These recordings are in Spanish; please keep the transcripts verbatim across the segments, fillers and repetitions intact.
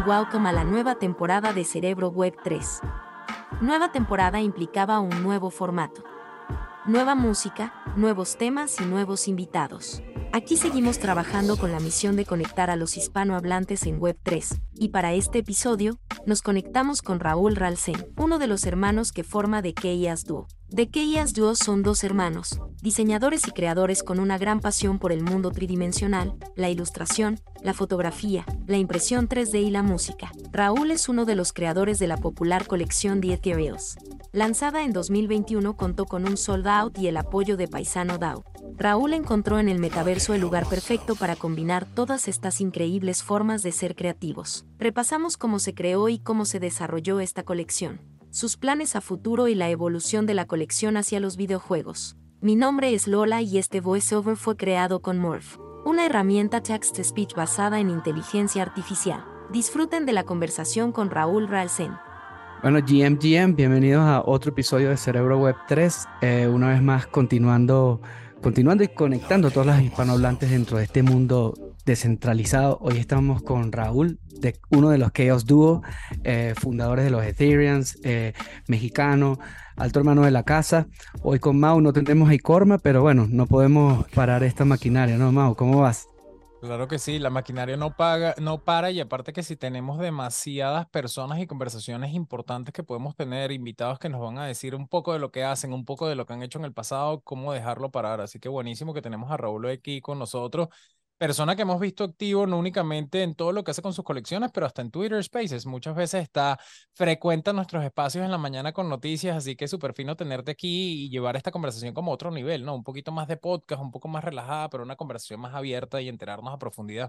welcome a la nueva temporada de Cerebro Web tres. Nueva temporada implicaba un nuevo formato. Nueva música, nuevos temas y nuevos invitados. Aquí seguimos trabajando con la misión de conectar a los hispanohablantes en Web tres, y para este episodio, nos conectamos con Raúl Ralsén, uno de los hermanos que forma The Chaos Duo. The Chaos Duo son dos hermanos, diseñadores y creadores con una gran pasión por el mundo tridimensional, la ilustración, la fotografía, la impresión tres D y la música. Raúl es uno de los creadores de la popular colección The Ethereals. Lanzada en dos mil veintiuno, contó con un sold out y el apoyo de Paisano D A O. Raúl encontró en el metaverso el lugar perfecto para combinar todas estas increíbles formas de ser creativos. Repasamos cómo se creó y cómo se desarrolló esta colección, sus planes a futuro y la evolución de la colección hacia los videojuegos. Mi nombre es Lola y este voiceover fue creado con Morph, una herramienta text-to-speech basada en inteligencia artificial. Disfruten de la conversación con Raúl Ralsén. Bueno, G M G M, bienvenidos a otro episodio de Cerebro Web tres. Eh, una vez más, continuando, continuando y conectando a todos los hispanohablantes dentro de este mundo descentralizado. Hoy estamos con Raúl, de, uno de los Chaos Duo, eh, fundadores de los Ethereums, eh, mexicano, alto hermano de la casa. Hoy con Mau no tendremos a Icorma, pero bueno, no podemos parar esta maquinaria, ¿no, Mau? ¿Cómo vas? Claro que sí, la maquinaria no paga, no para, y aparte que si tenemos demasiadas personas y conversaciones importantes que podemos tener, invitados que nos van a decir un poco de lo que hacen, un poco de lo que han hecho en el pasado, cómo dejarlo parar. Así que buenísimo que tenemos a Raúl aquí con nosotros, persona que hemos visto activo no únicamente en todo lo que hace con sus colecciones, pero hasta en Twitter Spaces. Muchas veces está, frecuenta nuestros espacios en la mañana con noticias, así que es súper fino tenerte aquí y llevar esta conversación como a otro nivel, ¿no? Un poquito más de podcast, un poco más relajada, pero una conversación más abierta y enterarnos a profundidad.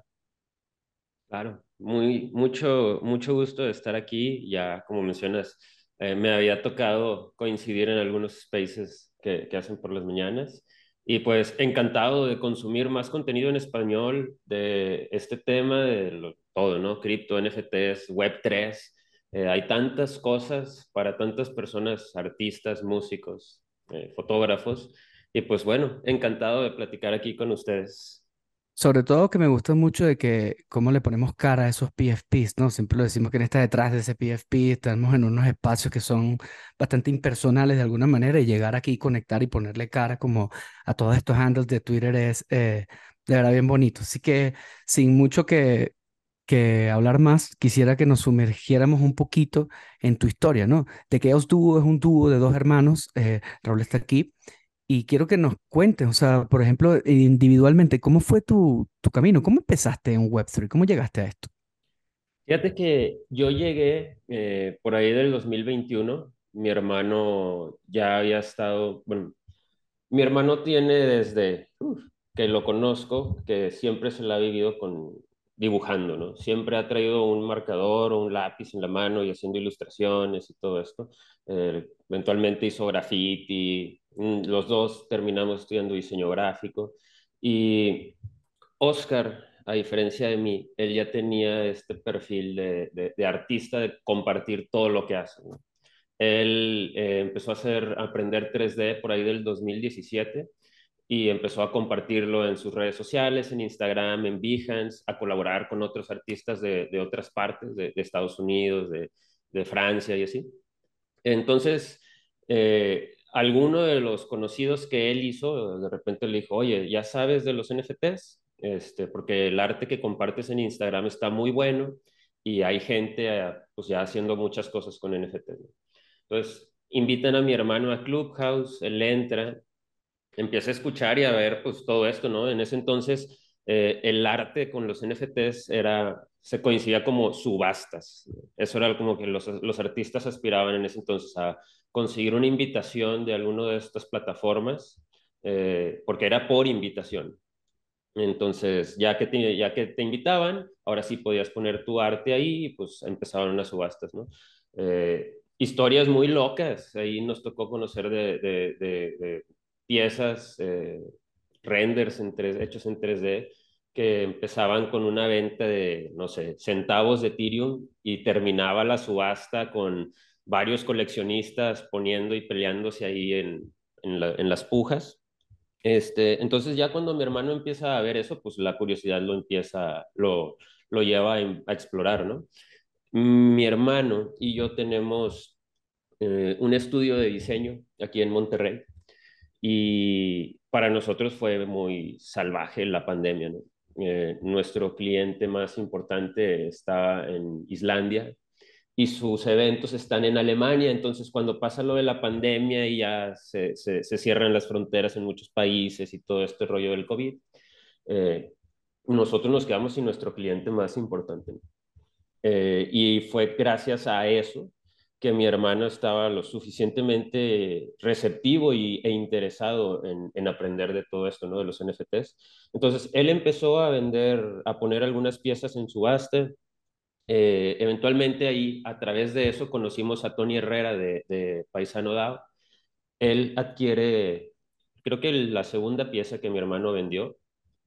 Claro, muy, mucho, mucho gusto de estar aquí. Ya, como mencionas, eh, me había tocado coincidir en algunos spaces que, que hacen por las mañanas. Y pues encantado de consumir más contenido en español de este tema, de lo- todo, ¿no? Cripto, N F Ts, web tres. Eh, hay tantas cosas para tantas personas, artistas, músicos, eh, fotógrafos. Y pues bueno, encantado de platicar aquí con ustedes. Sobre todo que me gusta mucho de que cómo le ponemos cara a esos P F Ps, ¿no? Siempre lo decimos que está detrás de ese P F P, estamos en unos espacios que son bastante impersonales de alguna manera y llegar aquí, conectar y ponerle cara como a todos estos handles de Twitter es eh, de verdad bien bonito. Así que sin mucho que, que hablar más, quisiera que nos sumergiéramos un poquito en tu historia, ¿no? De Chaos Duo es un dúo de dos hermanos, eh, Raúl está aquí. Y quiero que nos cuentes, o sea, por ejemplo, individualmente, ¿cómo fue tu, tu camino? ¿Cómo empezaste en web tres? ¿Cómo llegaste a esto? Fíjate que yo llegué eh, por ahí del dos mil veintiuno. Mi hermano ya había estado, bueno, mi hermano tiene desde uf, que lo conozco, que siempre se la ha vivido con dibujando, ¿no? Siempre ha traído un marcador o un lápiz en la mano y haciendo ilustraciones y todo esto. Eh, eventualmente hizo graffiti. Mm, los dos terminamos estudiando diseño gráfico. Y Oscar, a diferencia de mí, él ya tenía este perfil de, de, de artista, de compartir todo lo que hace, ¿no? Él eh, empezó a hacer, a aprender tres D por ahí del dos mil diecisiete y empezó a compartirlo en sus redes sociales, en Instagram, en Behance, a colaborar con otros artistas de, de otras partes, de, de Estados Unidos, de, de Francia y así. Entonces, eh, alguno de los conocidos que él hizo, de repente le dijo, oye, ¿ya sabes de los N F Ts? Este, porque el arte que compartes en Instagram está muy bueno y hay gente eh, pues ya haciendo muchas cosas con N F Ts, ¿no? Entonces, invitan a mi hermano a Clubhouse, él entra, empieza a escuchar y a ver pues todo esto, ¿no? En ese entonces eh, el arte con los N F Ts era, se coincidía como subastas. Eso era como que los, los artistas aspiraban en ese entonces a conseguir una invitación de alguna de estas plataformas, eh, porque era por invitación. Entonces, ya que, te, ya que te invitaban, ahora sí podías poner tu arte ahí y pues empezaban unas subastas, ¿no? Eh, historias muy locas, ahí nos tocó conocer de, de, de, de piezas, eh, renders en tres, hechos en tres D, que empezaban con una venta de, no sé, centavos de Ethereum y terminaba la subasta con varios coleccionistas poniendo y peleándose ahí en, en, la, en las pujas. Este, entonces ya cuando mi hermano empieza a ver eso, pues la curiosidad lo empieza, lo, lo lleva a, a explorar, ¿no? Mi hermano y yo tenemos eh, un estudio de diseño aquí en Monterrey y para nosotros fue muy salvaje la pandemia, ¿no? Eh, nuestro cliente más importante está en Islandia y sus eventos están en Alemania, entonces cuando pasa lo de la pandemia y ya se, se, se cierran las fronteras en muchos países y todo este rollo del COVID, eh, nosotros nos quedamos sin nuestro cliente más importante, ¿no? Eh, y fue gracias a eso que mi hermano estaba lo suficientemente receptivo y, e interesado en, en aprender de todo esto, ¿no? De los N F Ts. Entonces, él empezó a vender, a poner algunas piezas en subasta. Eh, eventualmente ahí, a través de eso, conocimos a Tony Herrera de, de Paisano DAO. Él adquiere, creo que la segunda pieza que mi hermano vendió,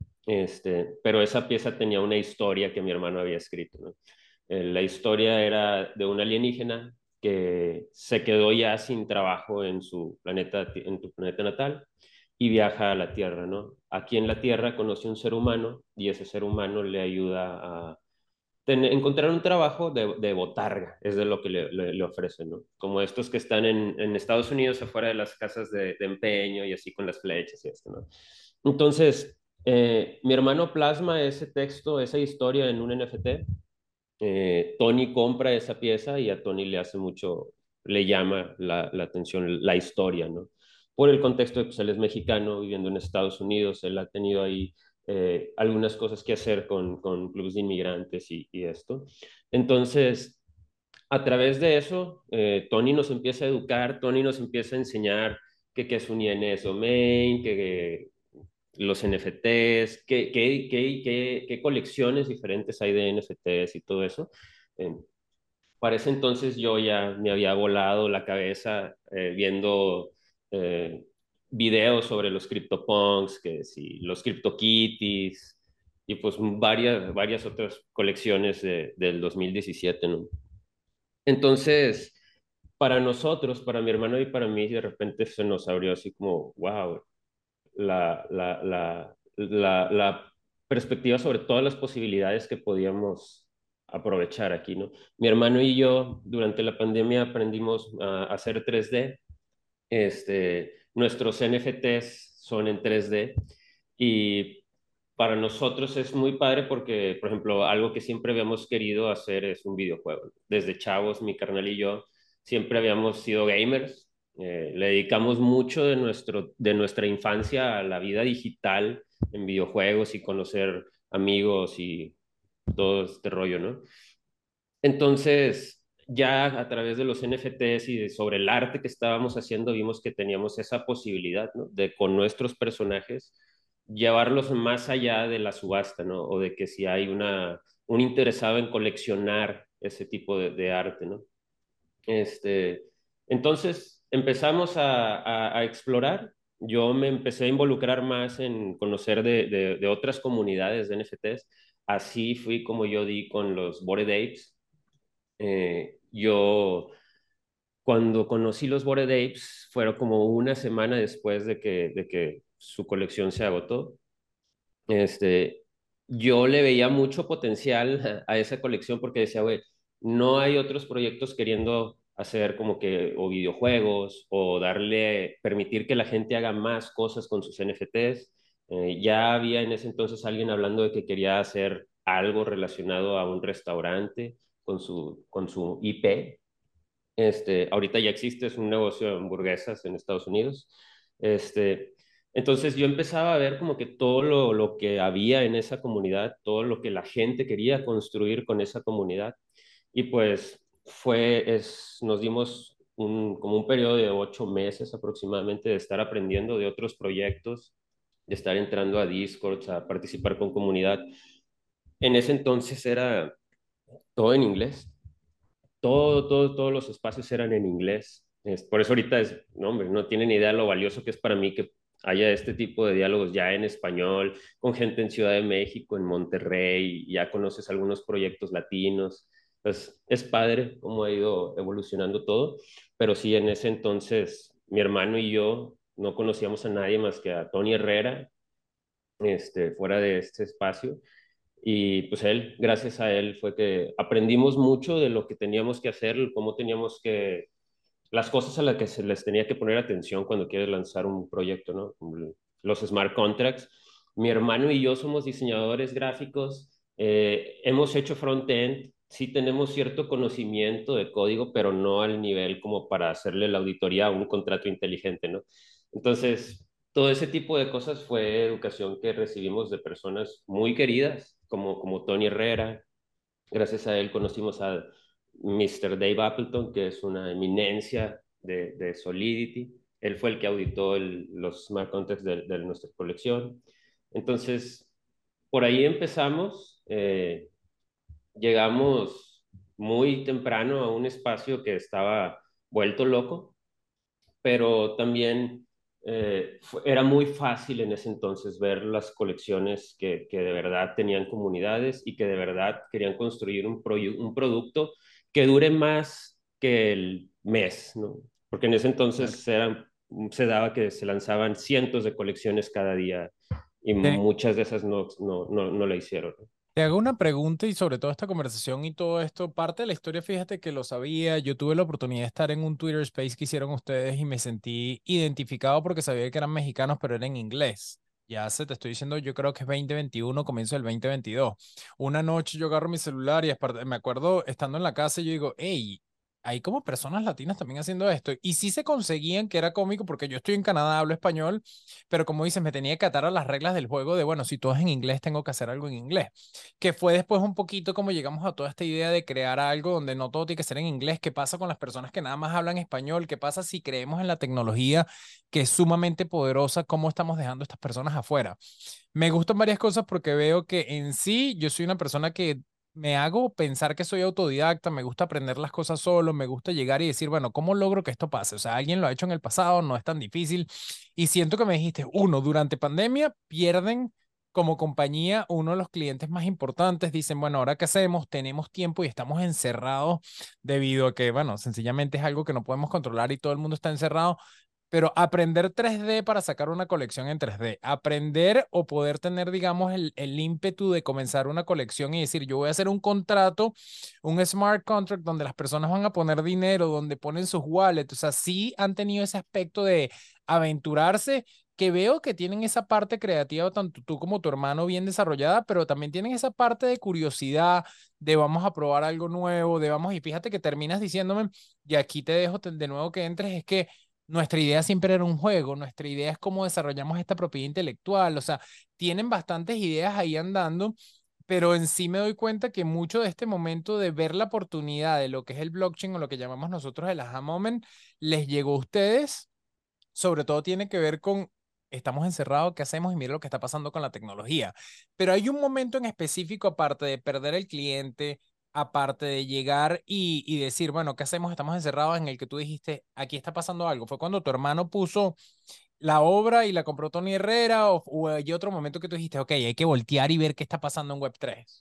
este, pero esa pieza tenía una historia que mi hermano había escrito, ¿no? Eh, la historia era de un alienígena que se quedó ya sin trabajo en su planeta, en tu planeta natal y viaja a la Tierra, ¿no? Aquí en la Tierra conoce un ser humano y ese ser humano le ayuda a tener, encontrar un trabajo de, de botarga, es de lo que le, le, le ofrecen, ¿no? Como estos que están en, en Estados Unidos afuera de las casas de, de empeño y así con las flechas y esto, ¿no? Entonces, eh, mi hermano plasma ese texto, esa historia en un N F T. Eh, Tony compra esa pieza y a Tony le hace mucho, le llama la, la atención la historia, ¿no? Por el contexto de que pues, él es mexicano viviendo en Estados Unidos, él ha tenido ahí eh, algunas cosas que hacer con, con clubes de inmigrantes y, y esto. Entonces, a través de eso, eh, Tony nos empieza a educar, Tony nos empieza a enseñar que qué es un I N S domain, que los N F Ts, qué, qué, qué, qué, qué colecciones diferentes hay de N F Ts y todo eso. Eh, para ese entonces yo ya me había volado la cabeza eh, viendo eh, videos sobre los CryptoPunks, que sí, los CryptoKitties y pues varias, varias otras colecciones de, del dos mil diecisiete, ¿no? Entonces, para nosotros, para mi hermano y para mí, de repente se nos abrió así como, wow, la, la, la, la, la perspectiva sobre todas las posibilidades que podíamos aprovechar aquí, ¿no? Mi hermano y yo durante la pandemia aprendimos a hacer tres D. Este, nuestros N F Ts son en tres D y para nosotros es muy padre porque, por ejemplo, algo que siempre habíamos querido hacer es un videojuego. Desde chavos, mi carnal y yo siempre habíamos sido gamers. Eh, le dedicamos mucho de, nuestro, de nuestra infancia a la vida digital en videojuegos y conocer amigos y todo este rollo, ¿no? Entonces, ya a través de los N F Ts y de, sobre el arte que estábamos haciendo, vimos que teníamos esa posibilidad, ¿no? De con nuestros personajes llevarlos más allá de la subasta, ¿no? O de que si hay una, un interesado en coleccionar ese tipo de, de arte, ¿no? Este, entonces empezamos a, a, a, explorar. Yo me empecé a involucrar más en conocer de, de, de otras comunidades de N F Ts. Así fui como yo di con los Bored Apes. Eh, yo, cuando conocí los Bored Apes, fueron como una semana después de que, de que su colección se agotó. Este, yo le veía mucho potencial a, a esa colección porque decía, güey, no hay otros proyectos queriendo hacer como que o videojuegos o darle, permitir que la gente haga más cosas con sus N F Ts. Eh, ya había en ese entonces alguien hablando de que quería hacer algo relacionado a un restaurante con su, con su I P. Este, ahorita ya existe, es un negocio de hamburguesas en Estados Unidos. Este, entonces yo empezaba a ver como que todo lo, lo que había en esa comunidad, todo lo que la gente quería construir con esa comunidad. Y pues fue, es, nos dimos un, como un periodo de ocho meses aproximadamente de estar aprendiendo de otros proyectos, de estar entrando a Discord, a participar con comunidad. En ese entonces era todo en inglés, todo, todo, todos los espacios eran en inglés. Es, por eso ahorita es, no, hombre, no tienen idea lo valioso que es para mí que haya este tipo de diálogos ya en español, con gente en Ciudad de México, en Monterrey, ya conoces algunos proyectos latinos. Pues es padre cómo ha ido evolucionando todo, pero sí, en ese entonces mi hermano y yo no conocíamos a nadie más que a Tony Herrera, este, fuera de este espacio. Y pues él, gracias a él, fue que aprendimos mucho de lo que teníamos que hacer, cómo teníamos que, las cosas a las que se les tenía que poner atención cuando quieres lanzar un proyecto, ¿no? Como los smart contracts. Mi hermano y yo somos diseñadores gráficos, eh, hemos hecho front-end, sí tenemos cierto conocimiento de código, pero no al nivel como para hacerle la auditoría a un contrato inteligente, ¿no? Entonces, todo ese tipo de cosas fue educación que recibimos de personas muy queridas, como, como Tony Herrera. Gracias a él conocimos a mister Dave Appleton, que es una eminencia de, de Solidity. Él fue el que auditó el, los smart contracts de, de nuestra colección. Entonces, por ahí empezamos. Eh, llegamos muy temprano a un espacio que estaba vuelto loco, pero también eh, era muy fácil en ese entonces ver las colecciones que, que de verdad tenían comunidades y que de verdad querían construir un, un producto que dure más que el mes, ¿no? Porque en ese Claro. entonces eran, se daba que se lanzaban cientos de colecciones cada día y Te, muchas de esas no, no, no, no la hicieron, ¿no? te hago una pregunta y sobre todo esta conversación y todo esto, parte de la historia, fíjate que lo sabía, yo tuve la oportunidad de estar en un Twitter Space que hicieron ustedes y me sentí identificado porque sabía que eran mexicanos, pero era en inglés. Ya se te estoy diciendo, yo creo que es veinte veintiuno, comienzo del veinte veintidós. Una noche yo agarro mi celular y aparte- me acuerdo estando en la casa y yo digo, hey, hay como personas latinas también haciendo esto. Y sí se conseguían, que era cómico, porque yo estoy en Canadá, hablo español, pero como dices, me tenía que atar a las reglas del juego de, bueno, si todo es en inglés, tengo que hacer algo en inglés, que fue después un poquito como llegamos a toda esta idea de crear algo donde no todo tiene que ser en inglés. ¿Qué pasa con las personas que nada más hablan español? ¿Qué pasa si creemos en la tecnología que es sumamente poderosa? ¿Cómo estamos dejando a estas personas afuera? Me gustan varias cosas porque veo que en sí yo soy una persona que me hago pensar que soy autodidacta, me gusta aprender las cosas solo, me gusta llegar y decir, bueno, ¿cómo logro que esto pase? O sea, alguien lo ha hecho en el pasado, no es tan difícil. Y siento que me dijiste, uno, durante pandemia pierden como compañía uno de los clientes más importantes. Dicen, bueno, ¿ahora qué hacemos? Tenemos tiempo y estamos encerrados debido a que, bueno, sencillamente es algo que no podemos controlar y todo el mundo está encerrado. Pero aprender tres D para sacar una colección en tres D, aprender o poder tener, digamos, el, el ímpetu de comenzar una colección y decir, yo voy a hacer un contrato, un smart contract donde las personas van a poner dinero, donde ponen sus wallets. O sea, sí han tenido ese aspecto de aventurarse, que veo que tienen esa parte creativa, tanto tú como tu hermano, bien desarrollada, pero también tienen esa parte de curiosidad, de vamos a probar algo nuevo, de vamos, y fíjate que terminas diciéndome, y aquí te dejo de nuevo que entres, es que nuestra idea siempre era un juego, nuestra idea es cómo desarrollamos esta propiedad intelectual, o sea, tienen bastantes ideas ahí andando, pero en sí me doy cuenta que mucho de este momento de ver la oportunidad de lo que es el blockchain o lo que llamamos nosotros el aha moment, les llegó a ustedes, sobre todo tiene que ver con, estamos encerrados, ¿qué hacemos? Y mira lo que está pasando con la tecnología. Pero hay un momento en específico, aparte de perder el cliente, aparte de llegar y, y decir, bueno, ¿qué hacemos? Estamos encerrados, en el que tú dijiste, aquí está pasando algo. Fue cuando tu hermano puso la obra y la compró Tony Herrera, o, o hay otro momento que tú dijiste, ok, hay que voltear y ver qué está pasando en web tres.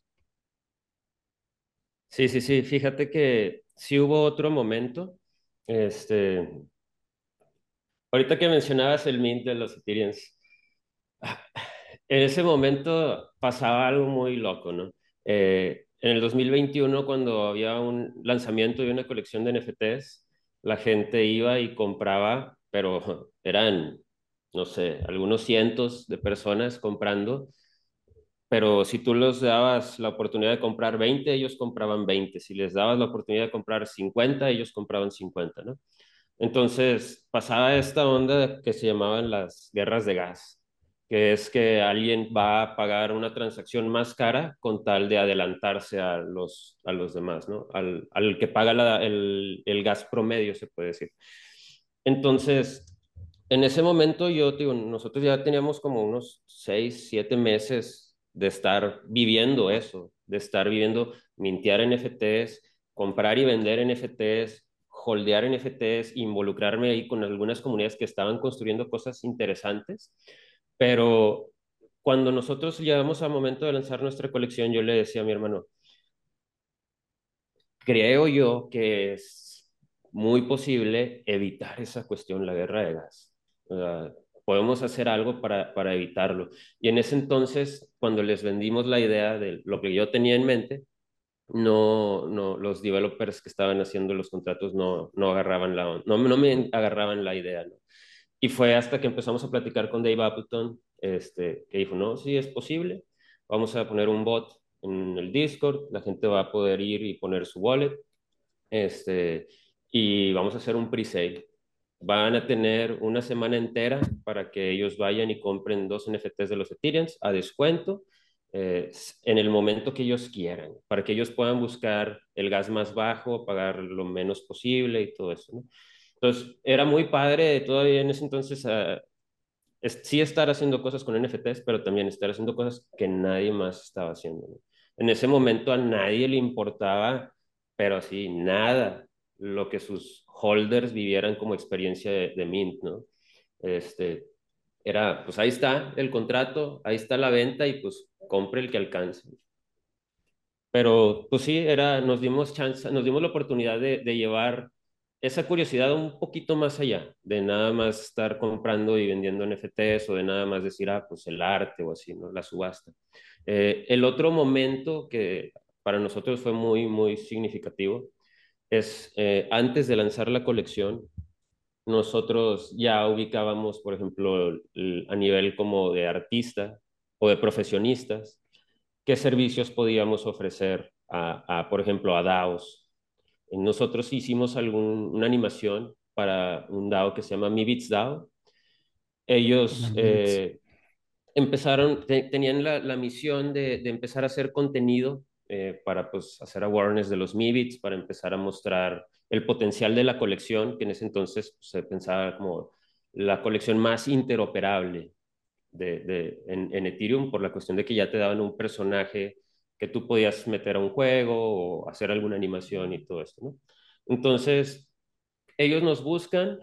Sí, sí, sí, fíjate que sí hubo otro momento, este, ahorita que mencionabas el mint de los Ethereums, en ese momento pasaba algo muy loco, ¿no? Eh, en el dos mil veintiuno, cuando había un lanzamiento de una colección de N F Ts, la gente iba y compraba, pero eran, no sé, algunos cientos de personas comprando, pero si tú les dabas la oportunidad de comprar veinte, ellos compraban veinte. Si les dabas la oportunidad de comprar cincuenta, ellos compraban cincuenta, ¿no? Entonces pasaba esta onda que se llamaban las guerras de gas, que es que alguien va a pagar una transacción más cara con tal de adelantarse a los, a los demás, ¿no? Al, al que paga la- el, el gas promedio, se puede decir. Entonces, en ese momento yo, digo, nosotros ya teníamos como unos seis, siete meses de estar viviendo eso, de estar viviendo, mintear N F Ts, comprar y vender N F Ts, holdear N F Ts, involucrarme ahí con algunas comunidades que estaban construyendo cosas interesantes, pero cuando nosotros llegamos al momento de lanzar nuestra colección, yo le decía a mi hermano, creo yo que es muy posible evitar esa cuestión, la guerra de gas. O sea, podemos hacer algo para, para evitarlo. Y en ese entonces, cuando les vendimos la idea de lo que yo tenía en mente, no, no, los developers que estaban haciendo los contratos no, no agarraban la, on- no, no me agarraban la idea, ¿no? Y fue hasta que empezamos a platicar con Dave Appleton, este, que dijo, no, sí es posible, vamos a poner un bot en el Discord, la gente va a poder ir y poner su wallet, este, y vamos a hacer un pre-sale. Van a tener una semana entera para que ellos vayan y compren dos N F Ts de los Ethereums a descuento eh, en el momento que ellos quieran, para que ellos puedan buscar el gas más bajo, pagar lo menos posible y todo eso, ¿no? Entonces, era muy padre todavía en ese entonces uh, es, sí estar haciendo cosas con N F Ts, pero también estar haciendo cosas que nadie más estaba haciendo, ¿no? En ese momento a nadie le importaba, pero así, nada, lo que sus holders vivieran como experiencia de, de Mint, ¿no? Este, era, pues ahí está el contrato, ahí está la venta y pues compre el que alcance. Pero pues sí, era, nos dimos chance, nos dimos la oportunidad de, de llevar esa curiosidad un poquito más allá, de nada más estar comprando y vendiendo N F Ts o de nada más decir, ah, pues el arte o así, ¿no? La subasta. Eh, el otro momento que para nosotros fue muy, muy significativo es eh, antes de lanzar la colección, nosotros ya ubicábamos, por ejemplo, el- a nivel como de artista o de profesionistas, qué servicios podíamos ofrecer a, a, por ejemplo, a DAOs. Nosotros hicimos algún, una animación para un DAO que se llama MiBits DAO. Ellos Los Mibits. eh, empezaron, te, tenían la, la misión de, de, empezar a hacer contenido eh, para pues, hacer awareness de los MiBits, para empezar a mostrar el potencial de la colección, que en ese entonces pues, se pensaba como la colección más interoperable de, de, en, en Ethereum por la cuestión de que ya te daban un personaje que tú podías meter a un juego o hacer alguna animación y todo esto, ¿no? Entonces, ellos nos buscan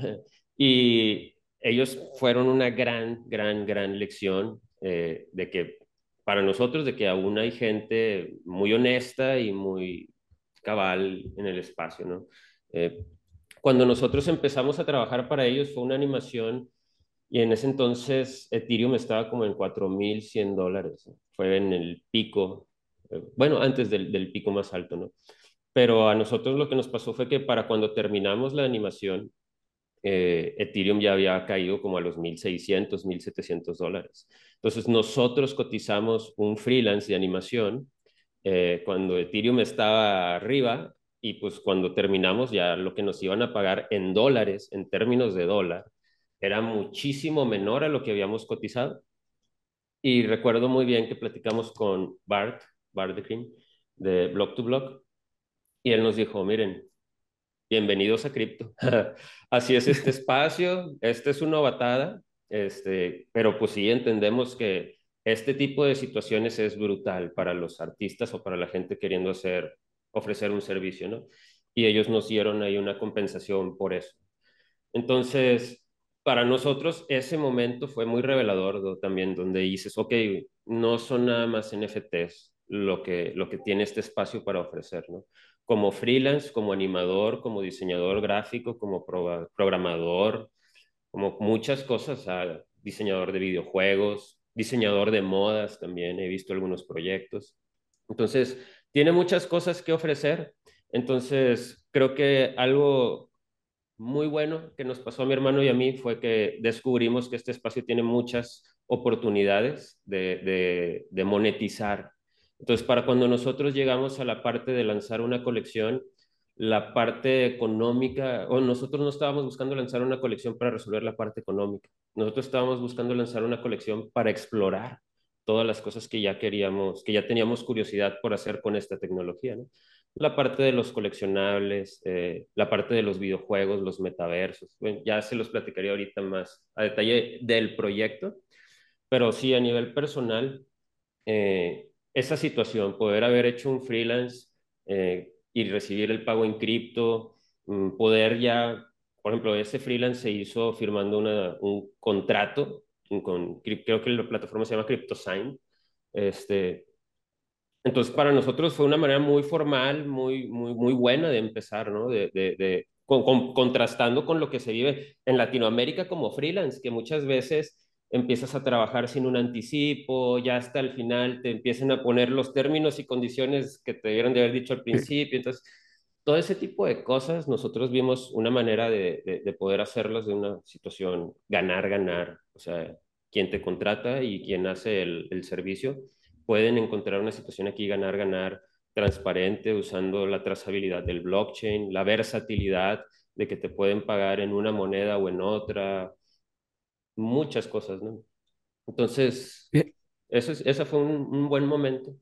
y ellos fueron una gran, gran, gran lección eh, de que para nosotros, de que aún hay gente muy honesta y muy cabal en el espacio, ¿no? Eh, cuando nosotros empezamos a trabajar para ellos fue una animación y en ese entonces Ethereum estaba como en cuatro mil cien dólares. ¿No? Fue en el pico, eh, bueno, antes del, del pico más alto, ¿no? Pero a nosotros lo que nos pasó fue que para cuando terminamos la animación, eh, Ethereum ya había caído como a los mil seiscientos, mil setecientos dólares. Entonces nosotros cotizamos un freelance de animación eh, cuando Ethereum estaba arriba y pues cuando terminamos ya lo que nos iban a pagar en dólares, en términos de dólar, era muchísimo menor a lo que habíamos cotizado. Y recuerdo muy bien que platicamos con Bart, Bart de Cream, de Block to Block, y él nos dijo, miren, bienvenidos a Cripto. Así es este espacio, esta es una novatada, este, pero pues sí entendemos que este tipo de situaciones es brutal para los artistas o para la gente queriendo hacer, ofrecer un servicio, ¿no? Y ellos nos dieron ahí una compensación por eso. Entonces, para nosotros ese momento fue muy revelador ¿no? También, donde dices, ok, no son nada más N F Ts lo que, lo que tiene este espacio para ofrecer, ¿no? Como freelance, como animador, como diseñador gráfico, como pro programador, como muchas cosas, ah, diseñador de videojuegos, diseñador de modas también, he visto algunos proyectos. Entonces, tiene muchas cosas que ofrecer. Entonces, creo que algo muy bueno que nos pasó a mi hermano y a mí fue que descubrimos que este espacio tiene muchas oportunidades de, de, de monetizar. Entonces, para cuando nosotros llegamos a la parte de lanzar una colección, la parte económica, o nosotros no estábamos buscando lanzar una colección para resolver la parte económica, nosotros estábamos buscando lanzar una colección para explorar todas las cosas que ya queríamos, que ya teníamos curiosidad por hacer con esta tecnología, ¿no? La parte de los coleccionables, eh, la parte de los videojuegos, los metaversos. Bueno, ya se los platicaría ahorita más a detalle del proyecto, pero sí a nivel personal, eh, esa situación, poder haber hecho un freelance eh, y recibir el pago en cripto, mm, poder ya, por ejemplo, ese freelance se hizo firmando una, un contrato con, creo que la plataforma se llama CryptoSign, este, entonces, para nosotros fue una manera muy formal, muy, muy, muy buena de empezar, ¿no? De, de, de con, con, contrastando con lo que se vive en Latinoamérica como freelance, que muchas veces empiezas a trabajar sin un anticipo, ya hasta el final te empiezan a poner los términos y condiciones que te debieron de haber dicho al Sí. principio. Entonces, todo ese tipo de cosas, nosotros vimos una manera de, de, de poder hacerlas de una situación ganar, ganar. O sea, quien te contrata y quien hace el, el servicio pueden encontrar una situación aquí ganar, ganar, transparente, usando la trazabilidad del blockchain, la versatilidad de que te pueden pagar en una moneda o en otra, muchas cosas, ¿no? Entonces, Fí- eso es, ese fue un, un buen momento.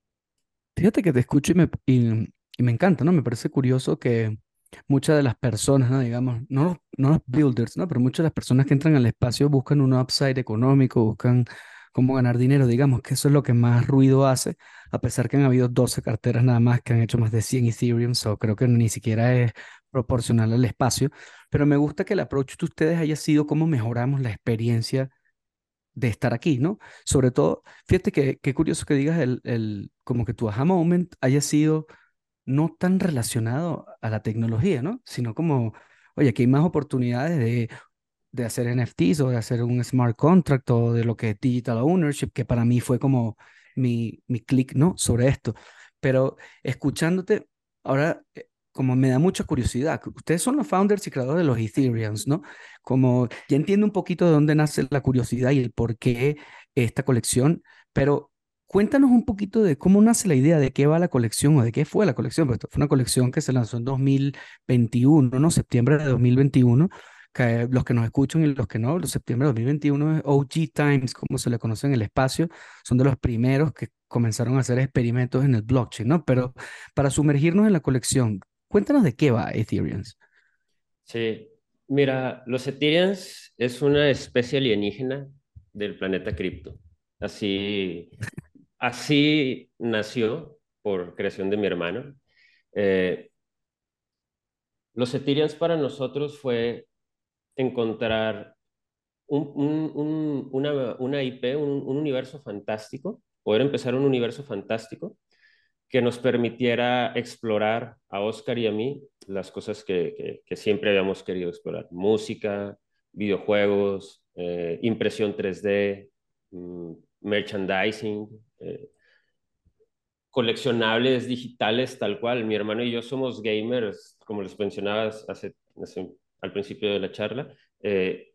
Fíjate que te escucho y me, y, y me encanta, ¿no? Me parece curioso que muchas de las personas, ¿no? Digamos, no los, no los builders, ¿no? Pero muchas de las personas que entran al espacio buscan un upside económico, buscan cómo ganar dinero, digamos, que eso es lo que más ruido hace, a pesar que han habido doce carteras nada más que han hecho más de cien Ethereum, o creo que ni siquiera es proporcional al espacio, pero me gusta que el approach de ustedes haya sido cómo mejoramos la experiencia de estar aquí, ¿no? Sobre todo, fíjate que qué curioso que digas el, el, como que tu aha moment haya sido no tan relacionado a la tecnología, ¿no? Sino como, oye, aquí hay más oportunidades de, de hacer N F Ts o de hacer un smart contract o de lo que es digital ownership, que para mí fue como mi, mi clic, ¿no? Sobre esto. Pero escuchándote, ahora, eh, como me da mucha curiosidad, que ustedes son los founders y creadores de los Ethereums, ¿no? Como ya entiendo un poquito de dónde nace la curiosidad y el por qué esta colección, pero cuéntanos un poquito de cómo nace la idea, de qué va la colección o de qué fue la colección, porque esto fue una colección que se lanzó en dos mil veintiuno, ¿no? Septiembre de dos mil veintiuno, que los que nos escuchan y los que no, los septiembre de dos mil veintiuno es O G Times, como se le conoce en el espacio, son de los primeros que comenzaron a hacer experimentos en el blockchain, ¿no? Pero para sumergirnos en la colección, cuéntanos de qué va Ethereum. Sí, mira, los Ethereans es una especie alienígena del planeta cripto. Así, así nació por creación de mi hermano. Eh, los Ethereans para nosotros fue encontrar un, un- un- una, una I P, un, un universo fantástico, poder empezar un universo fantástico que nos permitiera explorar a Oscar y a mí las cosas que, que- que siempre habíamos querido explorar: música, videojuegos, eh, impresión tres D, mm, merchandising, eh, coleccionables digitales tal cual. Mi hermano y yo somos gamers, como les mencionabas hace, hace- al principio de la charla. Eh,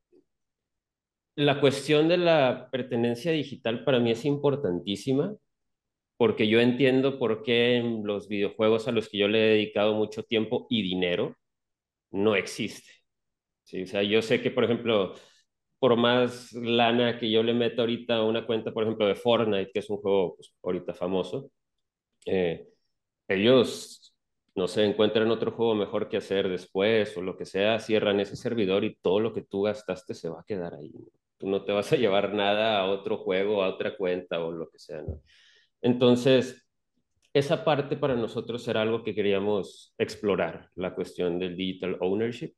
la cuestión de la pertenencia digital para mí es importantísima, porque yo entiendo por qué en los videojuegos a los que yo le he dedicado mucho tiempo y dinero no existe. ¿Sí? O sea, yo sé que, por ejemplo, por más lana que yo le meta ahorita a una cuenta, por ejemplo, de Fortnite, que es un juego pues, ahorita famoso, eh, ellos, no sé, encuentran otro juego mejor que hacer después o lo que sea, cierran ese servidor y todo lo que tú gastaste se va a quedar ahí, ¿no? Tú no te vas a llevar nada a otro juego, a otra cuenta o lo que sea, ¿no? Entonces, esa parte para nosotros era algo que queríamos explorar, la cuestión del digital ownership.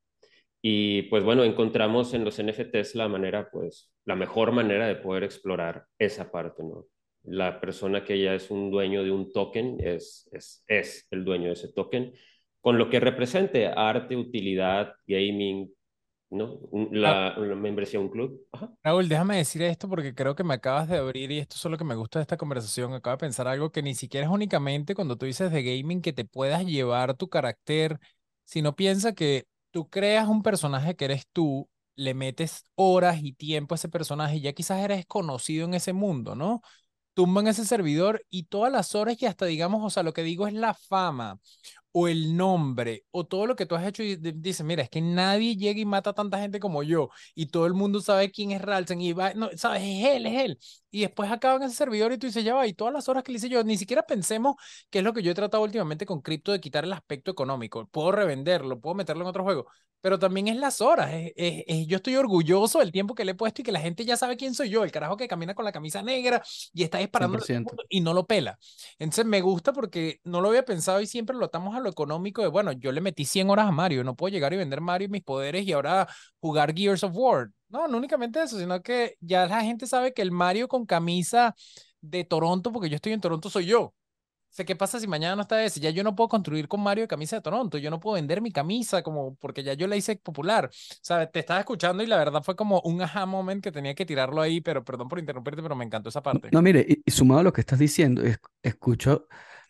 Y pues bueno, encontramos en los N F Ts la manera, pues, la mejor manera de poder explorar esa parte, ¿no? La persona que ya es un dueño de un token es, es, es el dueño de ese token, con lo que represente arte, utilidad, gaming, ¿no? Un- Ah, La, la membresía a un club. Ajá. Raúl, déjame decir esto porque creo que me acabas de abrir y esto es lo que me gusta de esta conversación. Acabo de pensar algo que ni siquiera es únicamente cuando tú dices de gaming que te puedas llevar tu carácter, sino piensa que tú creas un personaje que eres tú, le metes horas y tiempo a ese personaje y ya quizás eres conocido en ese mundo, ¿no? Tumban ese servidor y todas las horas que hasta digamos, o sea, lo que digo es la fama o el nombre o todo lo que tú has hecho y di- dices, mira, es que nadie llega y mata a tanta gente como yo y todo el mundo sabe quién es Ralston y va, no, sabes, es él, es él. Y después acaban ese servidor y tú dices, ya va, y todas las horas que le hice yo, ni siquiera pensemos que es lo que yo he tratado últimamente con cripto de quitar el aspecto económico. Puedo revenderlo, puedo meterlo en otro juego, pero también es las horas. Es, es- es- yo estoy orgulloso del tiempo que le he puesto y que la gente ya sabe quién soy yo, el carajo que camina con la camisa negra y está cien disparando por ciento. y no lo pela. Entonces me gusta porque no lo había pensado y siempre lo atamos a lo económico de, bueno, yo le metí cien horas a Mario, no puedo llegar y vender Mario y mis poderes y ahora jugar Gears of War. No, no únicamente eso, sino que ya la gente sabe que el Mario con camisa de Toronto, porque yo estoy en Toronto, soy yo. sea, ¿qué pasa si mañana no está ese? Ya yo no puedo construir con Mario de camisa de Toronto, yo no puedo vender mi camisa como porque ya yo la hice popular. O sea, te estaba escuchando y la verdad fue como un aha moment que tenía que tirarlo ahí, pero perdón por interrumpirte, pero me encantó esa parte. No, mire, y, y sumado a lo que estás diciendo, es- escucho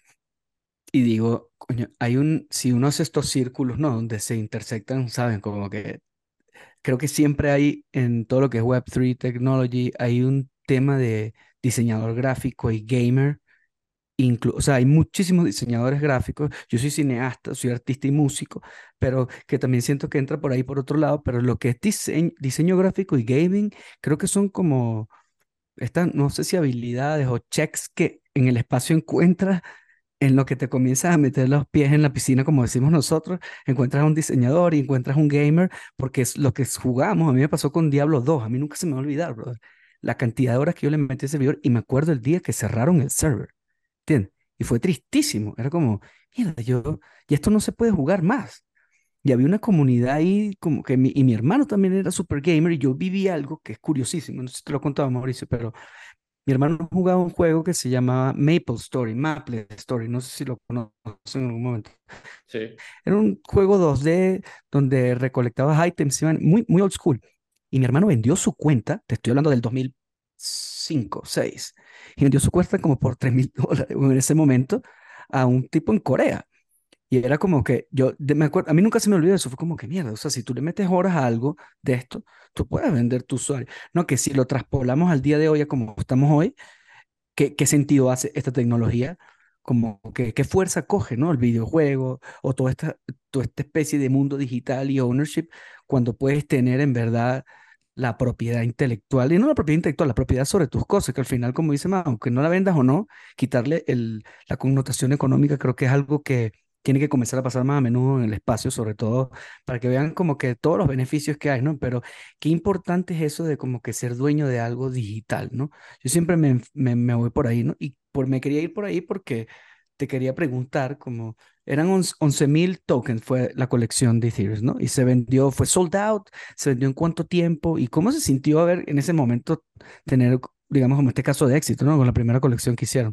y digo, coño, hay un, si uno hace estos círculos, ¿no? Donde se intersectan, ¿saben? Como que creo que siempre hay en todo lo que es web tres technology, hay un tema de diseñador gráfico y gamer. Inclu- o sea, hay muchísimos diseñadores gráficos. Yo soy cineasta, soy artista y músico, pero que también siento que entra por ahí por otro lado. Pero lo que es diseño, diseño gráfico y gaming, creo que son como estas, no sé si habilidades o checks que en el espacio encuentras en lo que te comienzas a meter los pies en la piscina, como decimos nosotros, encuentras a un diseñador y encuentras un gamer, porque es lo que jugamos. A mí me pasó con Diablo dos, a mí nunca se me va a olvidar, brother. La cantidad de horas que yo le metí a ese servidor y me acuerdo el día que cerraron el server, ¿entiendes? Y fue tristísimo, era como, mierda, yo, y esto no se puede jugar más. Y había una comunidad ahí, como que mi, y mi hermano también era super gamer, y yo viví algo que es curiosísimo, no sé si te lo contaba Mauricio, pero mi hermano jugaba un juego que se llamaba Maple Story, Maple Story, no sé si lo conocen en algún momento. Sí. Era un juego dos D donde recolectabas ítems, iban muy, muy old school. Y mi hermano vendió su cuenta, te estoy hablando del dos mil cinco, seis, y vendió su cuenta como por tres mil dólares en ese momento a un tipo en Corea. Y era como que yo de- me acuerdo, a mí nunca se me olvidó eso, fue como que mierda, o sea, si tú le metes horas a algo de esto, tú puedes vender tu usuario. No, que si lo traspolamos al día de hoy a como estamos hoy, ¿qué, qué sentido hace esta tecnología? Como que, qué fuerza coge, ¿no? El videojuego o toda esta, toda esta especie de mundo digital y ownership cuando puedes tener en verdad la propiedad intelectual, y no la propiedad intelectual, la propiedad sobre tus cosas, que al final, como dice Ma, aunque no la vendas o no, quitarle el, la connotación económica creo que es algo que tiene que comenzar a pasar más a menudo en el espacio, sobre todo para que vean como que todos los beneficios que hay, ¿no? Pero qué importante es eso de como que ser dueño de algo digital, ¿no? Yo siempre me, me, me voy por ahí, ¿no? Y por, me quería ir por ahí porque te quería preguntar, como eran once mil tokens, fue la colección de Ethereum, ¿no? Y se vendió, fue sold out, se vendió en cuánto tiempo y cómo se sintió a ver en ese momento tener, digamos, como este caso de éxito, ¿no? Con la primera colección que hicieron.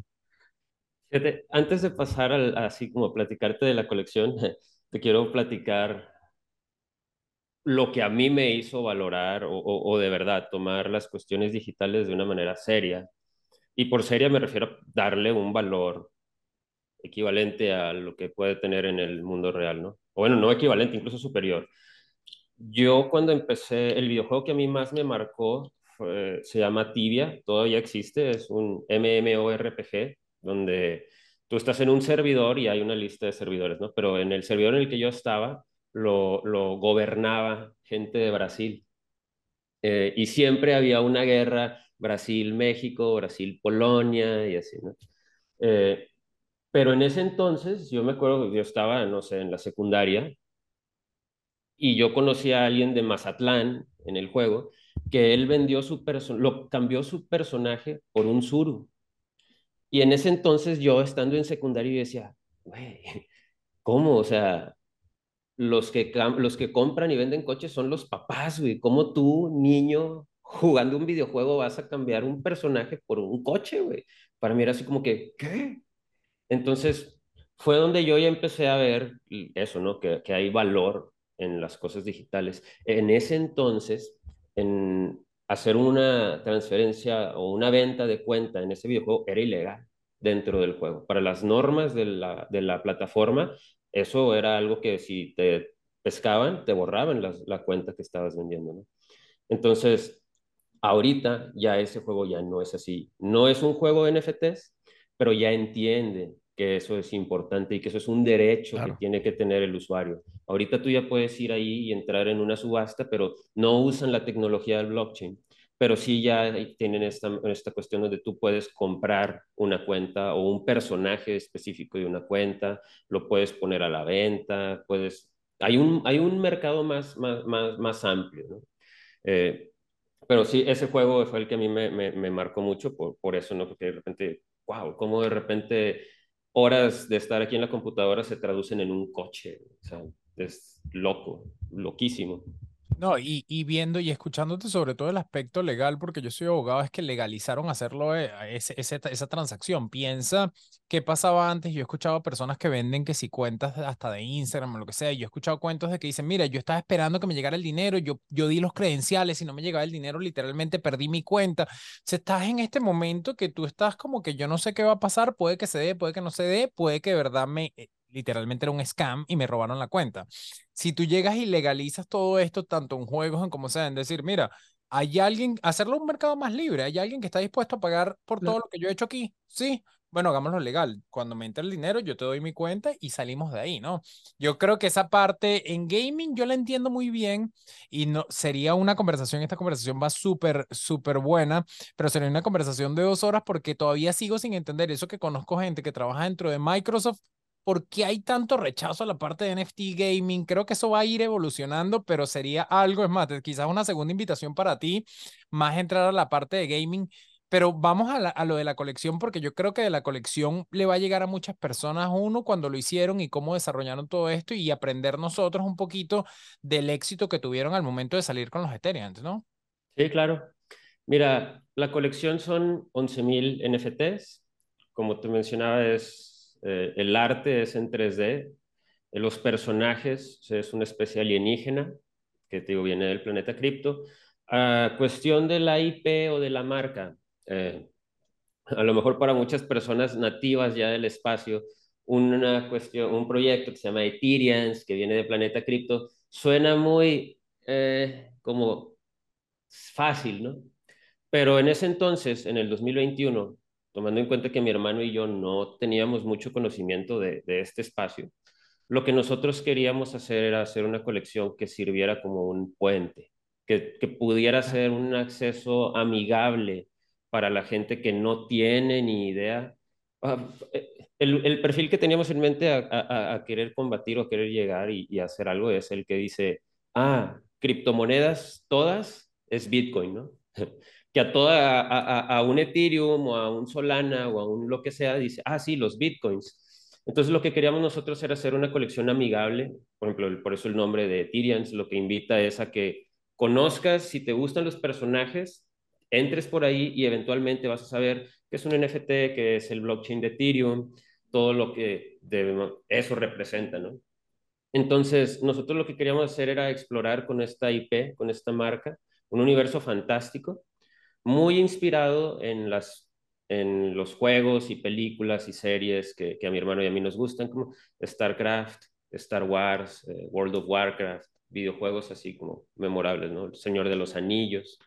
Fíjate, antes de pasar al- así como a platicarte de la colección, te quiero platicar lo que a mí me hizo valorar o, o- o de verdad tomar las cuestiones digitales de una manera seria. Y por seria me refiero a darle un valor equivalente a lo que puede tener en el mundo real, ¿no? O bueno, no equivalente, incluso superior. Yo cuando empecé, el videojuego que a mí más me marcó fue- se llama Tibia, todavía existe, es un MMORPG donde tú estás en un servidor y hay una lista de servidores, ¿no? Pero en el servidor en el que yo estaba lo, lo gobernaba gente de Brasil. Eh, y siempre había una guerra Brasil-México, Brasil-Polonia y así, ¿no? Eh, pero en ese entonces, yo me acuerdo que yo estaba, no sé, en la secundaria y yo conocí a alguien de Mazatlán en el juego que él vendió su perso lo cambió su personaje por un suru. Y en ese entonces yo estando en secundaria yo decía, güey, ¿cómo? O sea, los que, cam- los que compran y venden coches son los papás, güey. ¿Cómo tú, niño, jugando un videojuego vas a cambiar un personaje por un coche, güey? Para mí era así como que, ¿qué? Entonces, fue donde yo ya empecé a ver eso, ¿no? Que, que hay valor en las cosas digitales. En ese entonces, en hacer una transferencia o una venta de cuenta en ese videojuego era ilegal dentro del juego. Para las normas de la, de la plataforma, eso era algo que si te pescaban, te borraban las- la cuenta que estabas vendiendo, ¿no? Entonces, ahorita ya ese juego ya no es así. No es un juego de N F Ts, pero ya entiende que eso es importante y que eso es un derecho que Claro. tiene que tener el usuario. Ahorita tú ya puedes ir ahí y entrar en una subasta, pero no usan la tecnología del blockchain. Pero sí ya tienen esta, esta cuestión donde tú puedes comprar una cuenta o un personaje específico de una cuenta, lo puedes poner a la venta, puedes... Hay un, hay un mercado más, más, más, más amplio, ¿no? Eh, pero sí, ese juego fue el que a mí me, me, me marcó mucho por, por eso, ¿no? Porque de repente, wow, cómo de repente horas de estar aquí en la computadora se traducen en un coche. O sea, es loco, loquísimo. No, y, y viendo y escuchándote sobre todo el aspecto legal, porque yo soy abogado, es que legalizaron hacerlo, eh, a ese, ese- esa transacción. Piensa qué pasaba antes. Yo he escuchado personas que venden que si cuentas de- hasta de Instagram o lo que sea. Y yo he escuchado cuentos de que dicen, mira, yo estaba esperando que me llegara el dinero, yo, yo di los credenciales y no me llegaba el dinero, literalmente perdí mi cuenta. O sea, estás en este momento que tú estás como que yo no sé qué va a pasar, puede que se dé, puede que no se dé, puede que de verdad me, eh, literalmente era un scam y me robaron la cuenta. Si tú llegas y legalizas todo esto, tanto en juegos en como sea, en decir, mira, hay alguien, hacerlo un mercado más libre, hay alguien que está dispuesto a pagar por todo Claro. lo que yo he hecho aquí, sí, bueno, hagámoslo legal. Cuando me entre el dinero, yo te doy mi cuenta y salimos de ahí, ¿no? Yo creo que esa parte en gaming yo la entiendo muy bien y no sería una conversación, esta conversación va súper, súper buena, pero sería una conversación de dos horas porque todavía sigo sin entender eso que conozco gente que trabaja dentro de Microsoft. ¿Por qué hay tanto rechazo a la parte de N F T gaming? Creo que eso va a ir evolucionando, pero sería algo, es más, quizás una segunda invitación para ti, más entrar a la parte de gaming. Pero vamos a, la- a lo de la colección, porque yo creo que de la colección le va a llegar a muchas personas, uno, cuando lo hicieron y cómo desarrollaron todo esto y aprender nosotros un poquito del éxito que tuvieron al momento de salir con los Ethereum, ¿no? Sí, claro. Mira, la colección son once mil N F Ts. Como te mencionaba, es, eh, el arte es en tres D. Eh, los personajes, o sea, es una especie alienígena que te digo, viene del planeta cripto. A cuestión de la I P o de la marca, eh, a lo mejor para muchas personas nativas ya del espacio, una cuestión, un proyecto que se llama Ethereum, que viene de planeta cripto, suena muy eh, como fácil, ¿no? Pero en ese entonces, en el dos mil veintiuno, tomando en cuenta que mi hermano y yo no teníamos mucho conocimiento de, de este espacio, lo que nosotros queríamos hacer era hacer una colección que sirviera como un puente, que, que pudiera Ah, ser un acceso amigable para la gente que no tiene ni idea. Ah, eh, El, el perfil que teníamos en mente a, a- a querer combatir o a querer llegar y, y hacer algo es el que dice, ah, criptomonedas todas es Bitcoin, ¿no? Que a toda, a, a, a un Ethereum o a un Solana o a un lo que sea, dice, ah, sí, los Bitcoins. Entonces lo que queríamos nosotros era hacer una colección amigable, por ejemplo, por eso el nombre de Ethereum, lo que invita es a que conozcas, si te gustan los personajes, entres por ahí y eventualmente vas a saber qué es un N F T, qué es el blockchain de Ethereum, todo lo que de, eso representa, ¿no? Entonces, nosotros lo que queríamos hacer era explorar con esta I P, con esta marca, un universo fantástico muy inspirado en, las, en los juegos y películas y series que, que a mi hermano y a mí nos gustan, como StarCraft, Star Wars, eh, World of Warcraft, videojuegos así como memorables, ¿no? El Señor de los Anillos.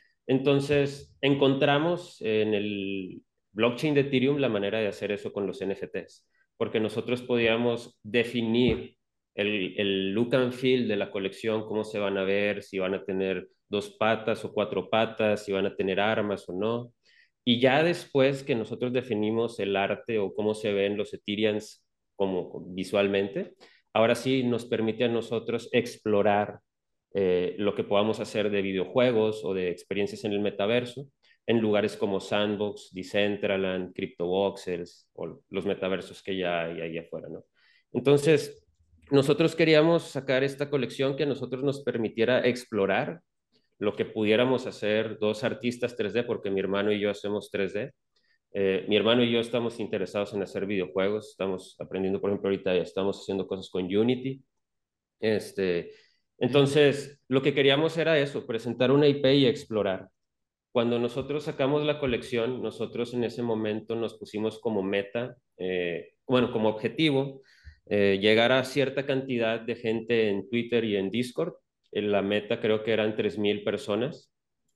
Entonces, encontramos en el blockchain de Ethereum la manera de hacer eso con los N F Ts, porque nosotros podíamos definir el, el look and feel de la colección, cómo se van a ver, si van a tener dos patas o cuatro patas, si van a tener armas o no. Y ya después que nosotros definimos el arte o cómo se ven los Ethereans como visualmente, ahora sí nos permite a nosotros explorar eh, lo que podamos hacer de videojuegos o de experiencias en el metaverso en lugares como Sandbox, Decentraland, CryptoVoxels o los metaversos que ya hay ahí afuera, ¿no? Entonces, nosotros queríamos sacar esta colección que a nosotros nos permitiera explorar lo que pudiéramos hacer dos artistas tres D, porque mi hermano y yo hacemos tres D. Eh, mi hermano y yo estamos interesados en hacer videojuegos, estamos aprendiendo, por ejemplo, ahorita ya estamos haciendo cosas con Unity. Este, entonces, lo que queríamos era eso, presentar una I P y explorar. Cuando nosotros sacamos la colección, nosotros en ese momento nos pusimos como meta, eh, bueno, como objetivo, eh, llegar a cierta cantidad de gente en Twitter y en Discord. En la meta creo que eran tres mil personas.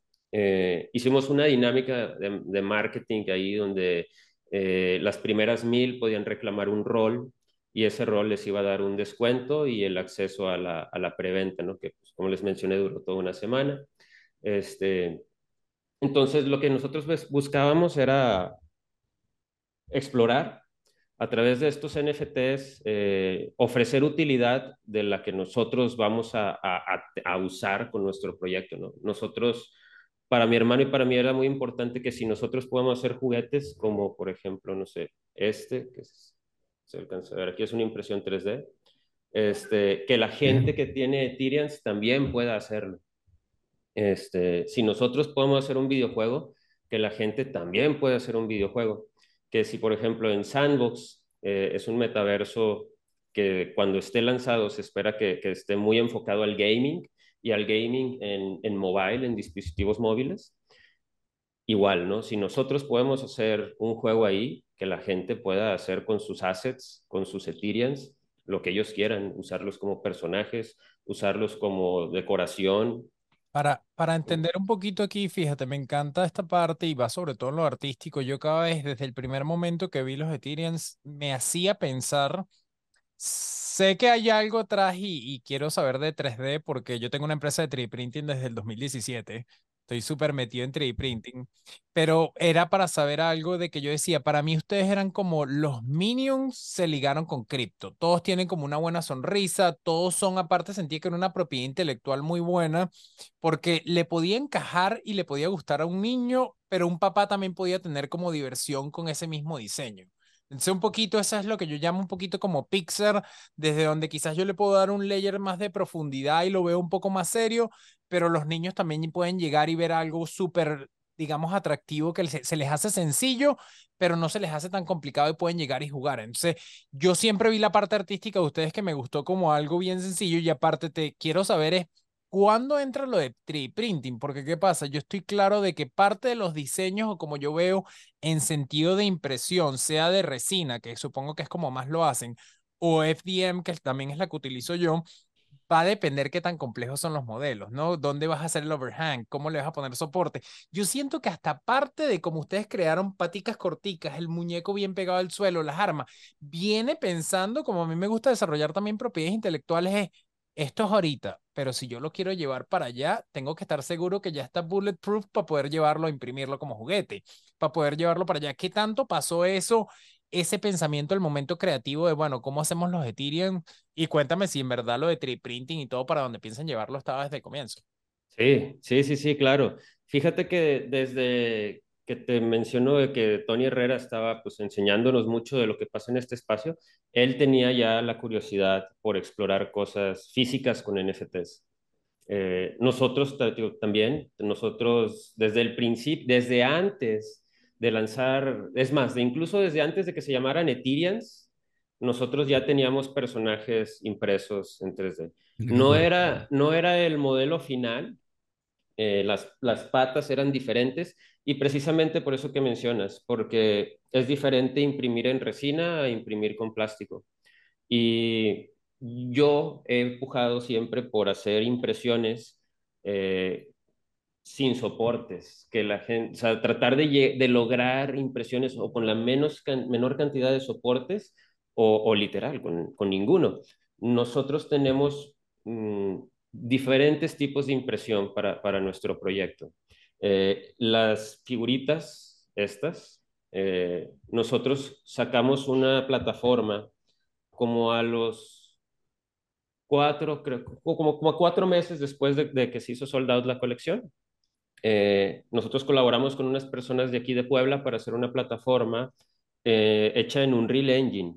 Eh, hicimos una dinámica de, de marketing ahí donde eh, las primeras mil podían reclamar un rol y ese rol les iba a dar un descuento y el acceso a la, a la preventa, ¿no? Que pues, como les mencioné duró toda una semana. Este, entonces lo que nosotros buscábamos era explorar a través de estos N F Ts, eh, ofrecer utilidad de la que nosotros vamos a, a, a, usar con nuestro proyecto, ¿no? Nosotros, para mi hermano y para mí era muy importante que si nosotros podemos hacer juguetes como, por ejemplo, no sé, este, que es, se alcanza a ver aquí, es una impresión tres D, Este, que la gente que tiene Ethereums también pueda hacerlo. Este, si nosotros podemos hacer un videojuego, que la gente también puede hacer un videojuego. Que si, por ejemplo, en Sandbox eh, es un metaverso que cuando esté lanzado se espera que, que esté muy enfocado al gaming y al gaming en, en mobile, en dispositivos móviles. Igual, ¿no? Si nosotros podemos hacer un juego ahí, que la gente pueda hacer con sus assets, con sus Ethereums, lo que ellos quieran, usarlos como personajes, usarlos como decoración. Para, para entender un poquito aquí, fíjate, me encanta esta parte y va sobre todo en lo artístico. Yo cada vez, desde el primer momento que vi los Ethereums, me hacía pensar, sé que hay algo atrás y, y quiero saber de tres D porque yo tengo una empresa de tres D printing desde el dos mil diecisiete. Estoy súper metido en tres D printing, pero era para saber algo de que yo decía, para mí ustedes eran como los Minions se ligaron con cripto. Todos tienen como una buena sonrisa, todos son, aparte sentí que era una propiedad intelectual muy buena porque le podía encajar y le podía gustar a un niño, pero un papá también podía tener como diversión con ese mismo diseño. Entonces, un poquito, eso es lo que yo llamo un poquito como Pixar, desde donde quizás yo le puedo dar un layer más de profundidad y lo veo un poco más serio, pero los niños también pueden llegar y ver algo súper, digamos, atractivo que se, se les hace sencillo, pero no se les hace tan complicado y pueden llegar y jugar. Entonces, yo siempre vi la parte artística de ustedes que me gustó como algo bien sencillo y aparte te quiero saber es ¿cuándo entra lo de tres D printing? Porque ¿qué pasa? Yo estoy claro de que parte de los diseños o como yo veo en sentido de impresión, sea de resina, que supongo que es como más lo hacen, o F D M, que también es la que utilizo yo, va a depender qué tan complejos son los modelos, ¿no? ¿Dónde vas a hacer el overhang? ¿Cómo le vas a poner soporte? Yo siento que hasta parte de cómo ustedes crearon paticas corticas, el muñeco bien pegado al suelo, las armas, viene pensando, como a mí me gusta desarrollar también propiedades intelectuales, es esto es ahorita, pero si yo lo quiero llevar para allá, tengo que estar seguro que ya está bulletproof para poder llevarlo a imprimirlo como juguete, para poder llevarlo para allá. ¿Qué tanto pasó eso, ese pensamiento, el momento creativo de, bueno, cómo hacemos los Ethereum? Y cuéntame si en verdad lo de tres D printing y todo para donde piensan llevarlo estaba desde el comienzo. Sí, sí, sí, sí, claro. Fíjate que desde que te menciono de que Tony Herrera estaba pues enseñándonos mucho de lo que pasa en este espacio, él tenía ya la curiosidad por explorar cosas físicas con N F Ts. Eh, nosotros ta- digo, también, nosotros desde el principio, desde antes de lanzar, es más, de incluso desde antes de que se llamaran Ethereans, nosotros ya teníamos personajes impresos en tres D. No era, no era el modelo final, eh, las, las patas eran diferentes y precisamente por eso que mencionas, porque es diferente imprimir en resina a imprimir con plástico. Y yo he empujado siempre por hacer impresiones eh, sin soportes, que la gente, o sea, tratar de, lle- de lograr impresiones o con la menos can- menor cantidad de soportes o, o literal, con, con ninguno. Nosotros tenemos mm, diferentes tipos de impresión para, para nuestro proyecto. Eh, las figuritas, estas, eh, nosotros sacamos una plataforma como a los cuatro, creo, como, como cuatro meses después de, de que se hizo sold out la colección. Eh, nosotros colaboramos con unas personas de aquí de Puebla para hacer una plataforma eh, hecha en Unreal Engine,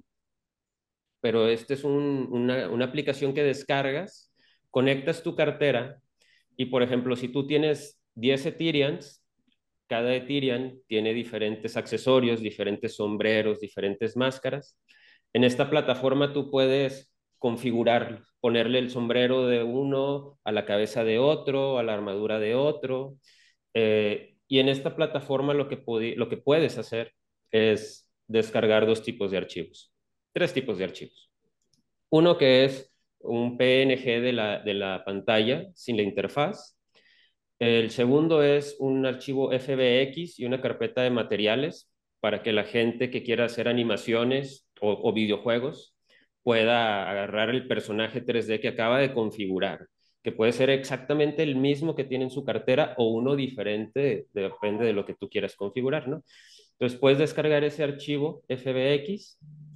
pero este es un, una, una aplicación que descargas, conectas tu cartera y, por ejemplo, si tú tienes diez Ethereums, cada Ethereum tiene diferentes accesorios, diferentes sombreros, diferentes máscaras. En esta plataforma tú puedes configurar, ponerle el sombrero de uno a la cabeza de otro, a la armadura de otro. Eh, y en esta plataforma lo que, lo que puedes hacer es descargar dos tipos de archivos, tres tipos de archivos. Uno que es un P N G de la, de la pantalla sin la interfaz. El segundo es un archivo F B X y una carpeta de materiales para que la gente que quiera hacer animaciones o, o videojuegos pueda agarrar el personaje tres D que acaba de configurar, que puede ser exactamente el mismo que tiene en su cartera o uno diferente, depende de lo que tú quieras configurar, ¿no? Entonces puedes descargar ese archivo F B X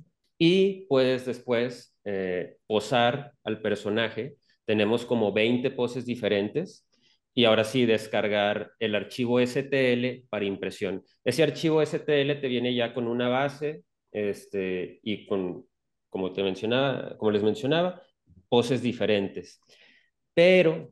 y puedes después eh, posar al personaje. Tenemos como veinte poses diferentes y ahora sí descargar el archivo S T L para impresión. Ese archivo S T L te viene ya con una base este, y con, como te mencionaba, como les mencionaba, poses diferentes. Pero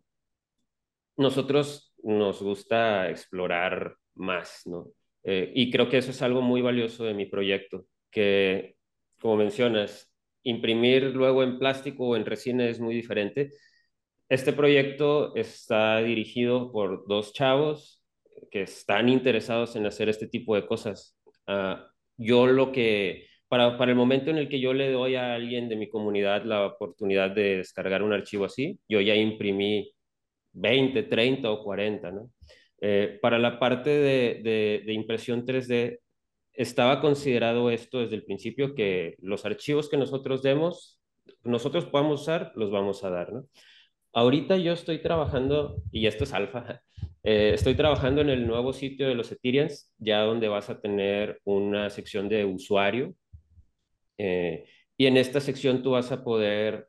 nosotros nos gusta explorar más, ¿no? Eh, y creo que eso es algo muy valioso de mi proyecto, que, como mencionas, imprimir luego en plástico o en resina es muy diferente. Este proyecto está dirigido por dos chavos que están interesados en hacer este tipo de cosas. Ah, yo lo que, para, para el momento en el que yo le doy a alguien de mi comunidad la oportunidad de descargar un archivo así, yo ya imprimí veinte, treinta o cuarenta, ¿no? Eh, para la parte de, de, de impresión tres D, estaba considerado esto desde el principio, que los archivos que nosotros demos, nosotros podamos usar, los vamos a dar, ¿no? Ahorita yo estoy trabajando, y esto es alfa, eh, estoy trabajando en el nuevo sitio de los Ethereums, ya donde vas a tener una sección de usuario, eh, y en esta sección tú vas a poder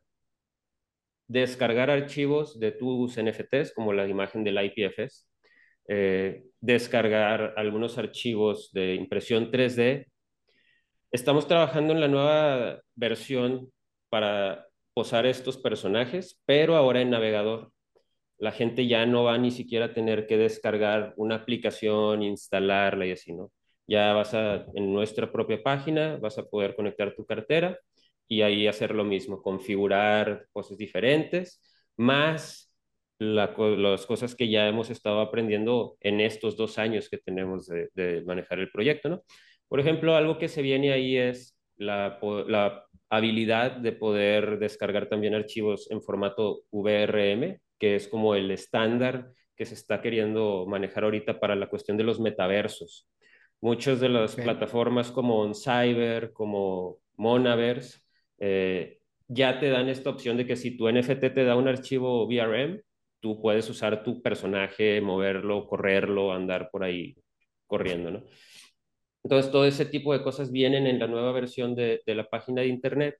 descargar archivos de tus N F Ts, como la imagen del I P F S, eh, descargar algunos archivos de impresión tres D. Estamos trabajando en la nueva versión para posar estos personajes, pero ahora en navegador. La gente ya no va ni siquiera a tener que descargar una aplicación, instalarla y así, ¿no? Ya vas a, en nuestra propia página, vas a poder conectar tu cartera y ahí hacer lo mismo, configurar cosas diferentes, más la, las cosas que ya hemos estado aprendiendo en estos dos años que tenemos de, de manejar el proyecto, ¿no? Por ejemplo, algo que se viene ahí es la, la habilidad de poder descargar también archivos en formato V R M, que es como el estándar que se está queriendo manejar ahorita para la cuestión de los metaversos. Muchas de las Ok. plataformas como OnCyber, como Monaverse, eh, ya te dan esta opción de que si tu N F T te da un archivo V R M, tú puedes usar tu personaje, moverlo, correrlo, andar por ahí corriendo, ¿no? Entonces, todo ese tipo de cosas vienen en la nueva versión de, de la página de Internet.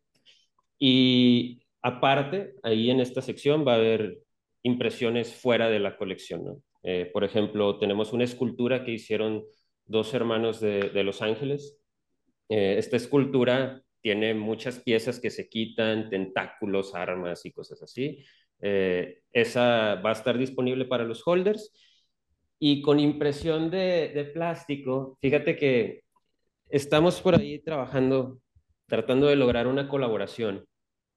Y aparte, ahí en esta sección va a haber impresiones fuera de la colección, ¿no? Eh, por ejemplo, tenemos una escultura que hicieron dos hermanos de, de Los Ángeles. Eh, esta escultura tiene muchas piezas que se quitan, tentáculos, armas y cosas así. Eh, esa va a estar disponible para los holders. Y con impresión de, de plástico, fíjate que estamos por ahí trabajando, tratando de lograr una colaboración.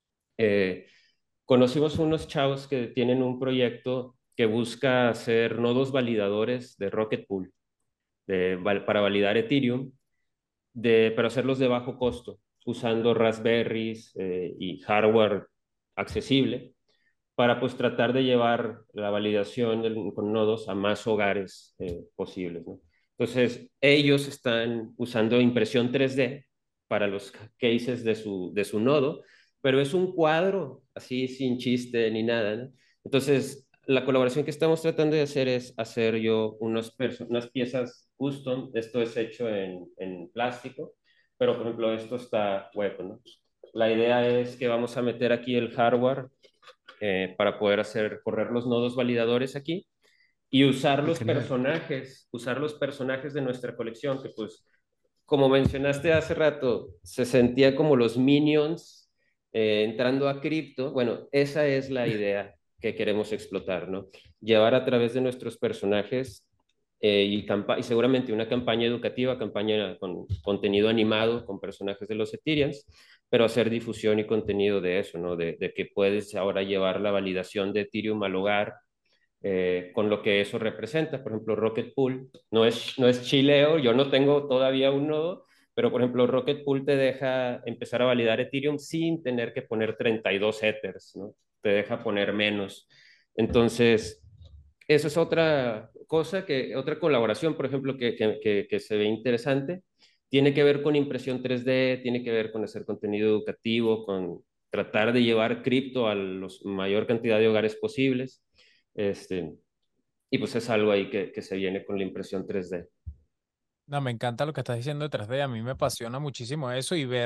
Eh, Conocimos unos chavos que tienen un proyecto que busca hacer nodos validadores de Rocket Pool de, para validar Ethereum, de, pero hacerlos de bajo costo, usando Raspberries eh, y hardware accesible para pues tratar de llevar la validación del, con nodos a más hogares eh, posibles, ¿no? Entonces, ellos están usando impresión tres D para los cases de su, de su nodo, pero es un cuadro así sin chiste ni nada, ¿no? Entonces, la colaboración que estamos tratando de hacer es hacer yo unos unas piezas custom. Esto es hecho en, en plástico, pero por ejemplo esto está hueco, ¿no? La idea es que vamos a meter aquí el hardware eh, para poder hacer correr los nodos validadores aquí y usar Ah, los genial. personajes, usar los personajes de nuestra colección, que pues, como mencionaste hace rato, se sentía como los minions eh, entrando a cripto. Bueno, esa es la idea que queremos explotar, ¿no? Llevar a través de nuestros personajes eh, y, y seguramente una campaña educativa, campaña con contenido animado con personajes de los Ethereums, pero hacer difusión y contenido de eso, ¿no? De, de que puedes ahora llevar la validación de Ethereum al hogar eh, con lo que eso representa. Por ejemplo, Rocket Pool no es, no es chileo, yo no tengo todavía un nodo, pero por ejemplo, Rocket Pool te deja empezar a validar Ethereum sin tener que poner treinta y dos Ethers, ¿no? Te deja poner menos. Entonces, eso es otra cosa, que, otra colaboración, por ejemplo, que, que, que, que se ve interesante. Tiene que ver con impresión tres D, tiene que ver con hacer contenido educativo, con tratar de llevar cripto a la mayor cantidad de hogares posibles. Este, y pues es algo ahí que, que se viene con la impresión tres D. No, me encanta lo que estás diciendo de tres D. A mí me apasiona muchísimo eso y ver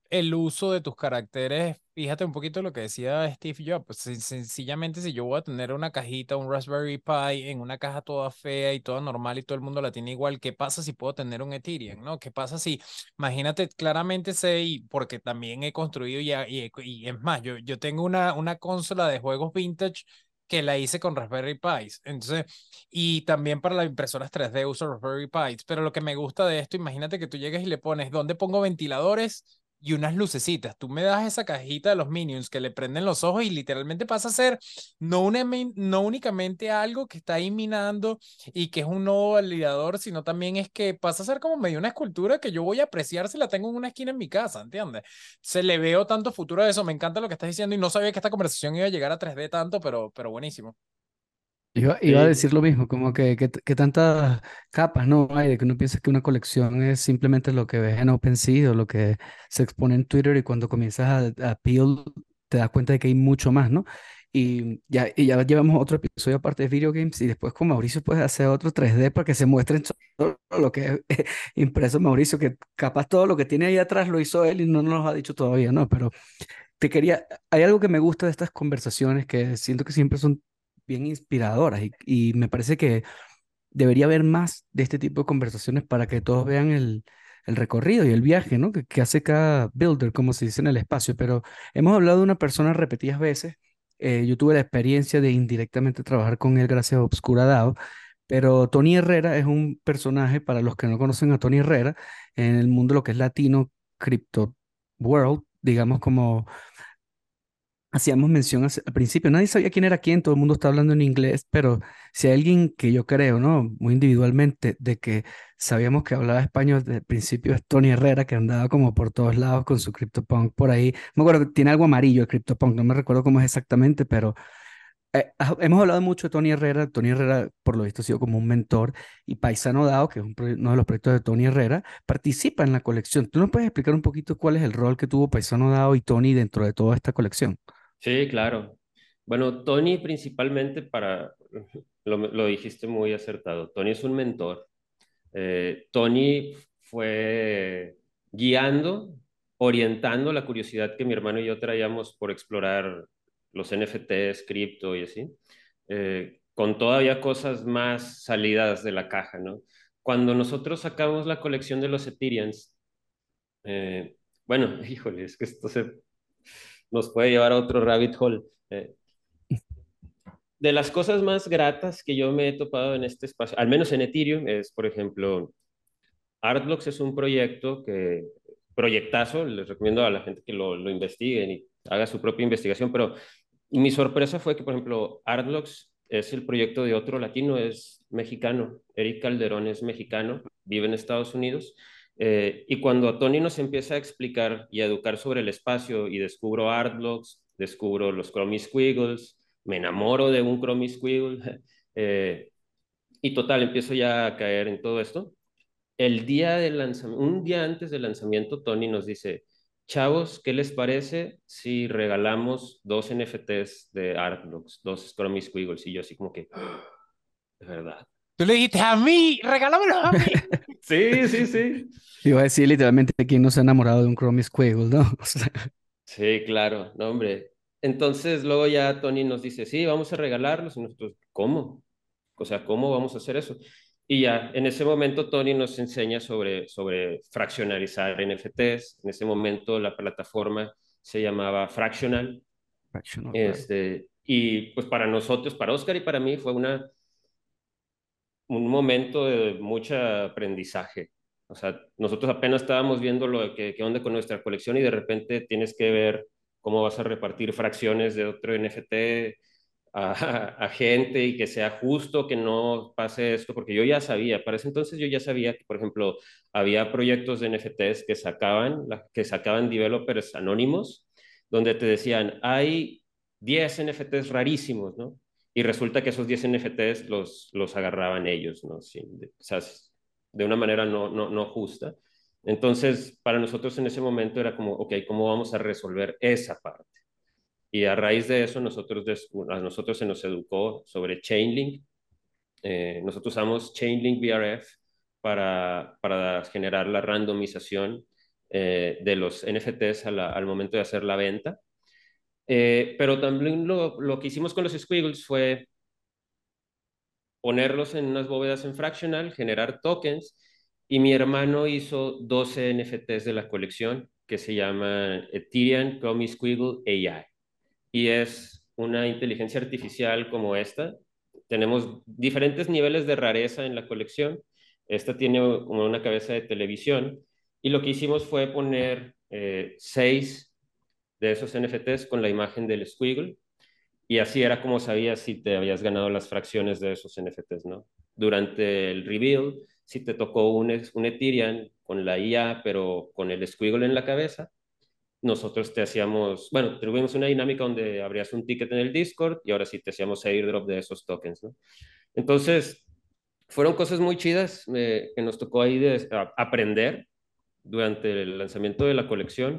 el uso de tus caracteres, fíjate un poquito lo que decía Steve Jobs, pues, sen- sencillamente si yo voy a tener una cajita, un Raspberry Pi en una caja toda fea y toda normal y todo el mundo la tiene igual, ¿qué pasa si puedo tener un Ethereum, no? ¿Qué pasa si, imagínate, claramente sé, y porque también he construido y, y, he- y es más, yo, yo tengo una, una consola de juegos vintage que la hice con Raspberry Pis, entonces, y también para las impresoras tres D uso Raspberry Pis, pero lo que me gusta de esto, imagínate que tú llegues y le pones, ¿dónde pongo ventiladores? Y unas lucecitas. Tú me das esa cajita de los Minions que le prenden los ojos y literalmente pasa a ser no, una, min- no únicamente algo que está ahí minando y que es un nuevo validador, sino también es que pasa a ser como medio una escultura que yo voy a apreciar si la tengo en una esquina en mi casa, ¿entiendes? Se le veo tanto futuro a eso. Me encanta lo que estás diciendo y no sabía que esta conversación iba a llegar a tres D tanto, pero, pero buenísimo. Iba, iba a Sí, decir lo mismo, como que, que, que tantas capas no hay, de que uno piensa que una colección es simplemente lo que ves en OpenSea o lo que se expone en Twitter y cuando comienzas a, a peel te das cuenta de que hay mucho más, ¿no? Y ya, y ya llevamos otro episodio aparte de video games y después con Mauricio puedes hacer otro tres D para que se muestren todo lo que es impreso Mauricio, que capaz todo lo que tiene ahí atrás lo hizo él y no nos lo ha dicho todavía, ¿no? Pero te quería, hay algo que me gusta de estas conversaciones que siento que siempre son bien inspiradoras y, y me parece que debería haber más de este tipo de conversaciones para que todos vean el, el recorrido y el viaje, ¿no? Que, que hace cada builder, como se dice en el espacio. Pero hemos hablado de una persona repetidas veces. Eh, yo tuve la experiencia de indirectamente trabajar con él gracias a Obscura DAO, pero Tony Herrera es un personaje, para los que no conocen a Tony Herrera, en el mundo de lo que es latino, crypto world, digamos como hacíamos mención hace- al principio, nadie sabía quién era quién, todo el mundo está hablando en inglés, pero si hay alguien que yo creo, ¿no? Muy individualmente, de que sabíamos que hablaba español desde el principio es Tony Herrera, que andaba como por todos lados con su CryptoPunk por ahí. Me acuerdo que tiene algo amarillo el CryptoPunk, no me recuerdo cómo es exactamente, pero eh, ha- hemos hablado mucho de Tony Herrera. Tony Herrera, por lo visto, ha sido como un mentor y Paisano Dao, que es un proye- uno de los proyectos de Tony Herrera, participa en la colección. ¿Tú nos puedes explicar un poquito cuál es el rol que tuvo Paisano Dao y Tony dentro de toda esta colección? sí, claro. Bueno, Tony principalmente para, lo, lo dijiste muy acertado, Tony es un mentor. Eh, Tony fue guiando, orientando la curiosidad que mi hermano y yo traíamos por explorar los N F Ts, cripto y así, eh, con todavía cosas más salidas de la caja, ¿no? Cuando nosotros sacamos la colección de los Ethereums, eh, bueno, híjole, es que esto se, nos puede llevar a otro rabbit hole. Eh, de las cosas más gratas que yo me he topado en este espacio, al menos en Ethereum, es, por ejemplo, Artblocks es un proyecto que, proyectazo, les recomiendo a la gente que lo, lo investiguen y haga su propia investigación, pero mi sorpresa fue que, por ejemplo, Artblocks es el proyecto de otro latino, es mexicano, Eric Calderón es mexicano, vive en Estados Unidos, eh, y cuando Tony nos empieza a explicar y a educar sobre el espacio y descubro Artblocks, descubro los Chromie Squiggles, me enamoro de un Chromie Squiggle, eh, y total, empiezo ya a caer en todo esto. El día del lanzamiento, un día antes del lanzamiento, Tony nos dice, chavos, ¿qué les parece si regalamos dos N F Ts de Artblocks, dos Chromie Squiggles? Y yo así como que, "Ah, de verdad. Tú le dijiste a mí, regálamelo a mí. Sí, sí, sí. Iba a decir literalmente quién no se ha enamorado de un Chromie Squiggle, ¿no? O sea, Sí, claro, no, hombre. Entonces luego ya Tony nos dice, sí, vamos a regalarlos. Y nosotros, ¿cómo? O sea, ¿cómo vamos a hacer eso? Y ya, en ese momento Tony nos enseña sobre, sobre fraccionalizar N F Ts. En ese momento la plataforma se llamaba Fractional. fractional, claro. Este, y pues para nosotros, para Oscar y para mí fue una, un momento de mucho aprendizaje. O sea, nosotros apenas estábamos viendo lo que, qué onda con nuestra colección y de repente tienes que ver cómo vas a repartir fracciones de otro N F T a, a, gente y que sea justo, que no pase esto, porque yo ya sabía, para ese entonces yo ya sabía que, por ejemplo, había proyectos de N F Ts que sacaban, que sacaban developers anónimos, donde te decían, hay diez N F Ts rarísimos, ¿no? Y resulta que esos diez N F Ts los, los agarraban ellos, ¿no? Sin, de, o sea, de una manera no, no, no justa. Entonces, para nosotros en ese momento era como, ok, ¿cómo vamos a resolver esa parte? Y a raíz de eso, nosotros, a nosotros se nos educó sobre Chainlink. Eh, nosotros usamos Chainlink V R F para, para generar la randomización eh, de los N F Ts a la- al momento de hacer la venta. Eh, pero también lo, lo que hicimos con los squiggles fue ponerlos en unas bóvedas en fractional, generar tokens, y mi hermano hizo doce N F Ts de la colección que se llama Ethereum Comic Squiggle A I. Y es una inteligencia artificial como esta. Tenemos diferentes niveles de rareza en la colección. Esta tiene como una cabeza de televisión. Y lo que hicimos fue poner eh, seis de esos N F Ts con la imagen del squiggle, y así era como sabías si te habías ganado las fracciones de esos N F Ts, ¿no? Durante el reveal, si te tocó un, un Ethereum con la I A, pero con el squiggle en la cabeza, nosotros te hacíamos, bueno, tuvimos una dinámica donde abrías un ticket en el Discord y ahora sí te hacíamos airdrop de esos tokens, ¿no? Entonces, fueron cosas muy chidas eh, que nos tocó ahí de, a, aprender durante el lanzamiento de la colección,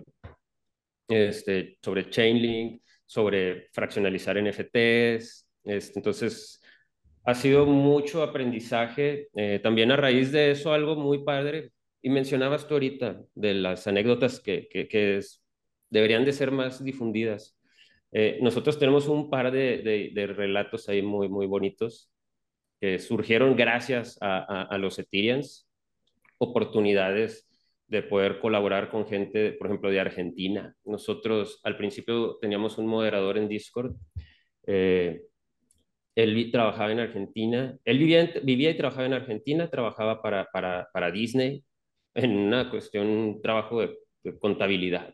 este, sobre Chainlink, sobre fraccionalizar N F Ts. Este, entonces, ha sido mucho aprendizaje. Eh, también a raíz de eso, algo muy padre, y mencionabas tú ahorita de las anécdotas que, que, que es, deberían de ser más difundidas. Eh, nosotros tenemos un par de, de, de, relatos ahí muy, muy bonitos que surgieron gracias a, a, a los Ethereans, oportunidades de poder colaborar con gente, por ejemplo, de Argentina. Nosotros al principio teníamos un moderador en Discord. Eh, él trabajaba en Argentina. Él vivía, vivía y trabajaba en Argentina, trabajaba para, para, para Disney en una cuestión, un trabajo de, de contabilidad.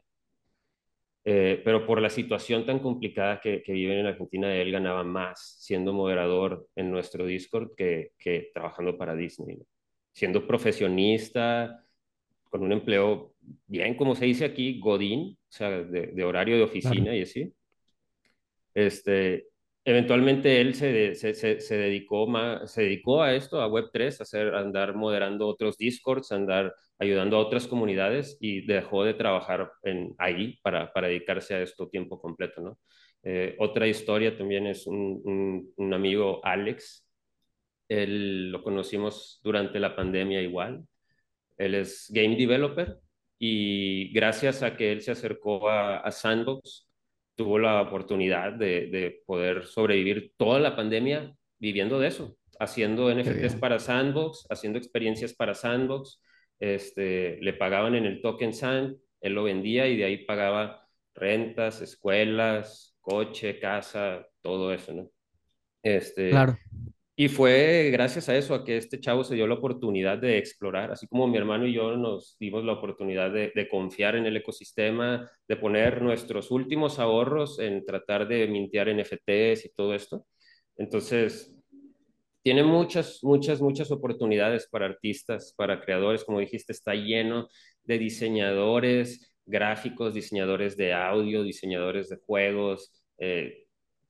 Eh, pero por la situación tan complicada que, que viven en Argentina, él ganaba más siendo moderador en nuestro Discord que, que trabajando para Disney, ¿no? Siendo profesionista, con un empleo bien, como se dice aquí, godín, o sea, de, de horario de Claro. oficina y así. Este, eventualmente él se, se, se, se dedicó más, se dedicó a esto, a web tres, a hacer, a andar moderando otros Discords, a andar ayudando a otras comunidades, y dejó de trabajar en, ahí para, para dedicarse a esto tiempo completo, ¿no? Eh, otra historia también es un, un, un amigo, Alex. Él lo conocimos durante la pandemia igual. Él es game developer, y gracias a que él se acercó a, a Sandbox, tuvo la oportunidad de, de poder sobrevivir toda la pandemia viviendo de eso, haciendo Qué N F Ts bien. para Sandbox, haciendo experiencias para Sandbox. Este, le pagaban en el token Sand, él lo vendía y de ahí pagaba rentas, escuelas, coche, casa, todo eso, ¿no? Este, Claro. y fue gracias a eso, a que este chavo se dio la oportunidad de explorar, así como mi hermano y yo nos dimos la oportunidad de, de confiar en el ecosistema, de poner nuestros últimos ahorros en tratar de mintear N F Ts y todo esto. Entonces, tiene muchas, muchas, muchas oportunidades para artistas, para creadores. Como dijiste, está lleno de diseñadores gráficos, diseñadores de audio, diseñadores de juegos, eh,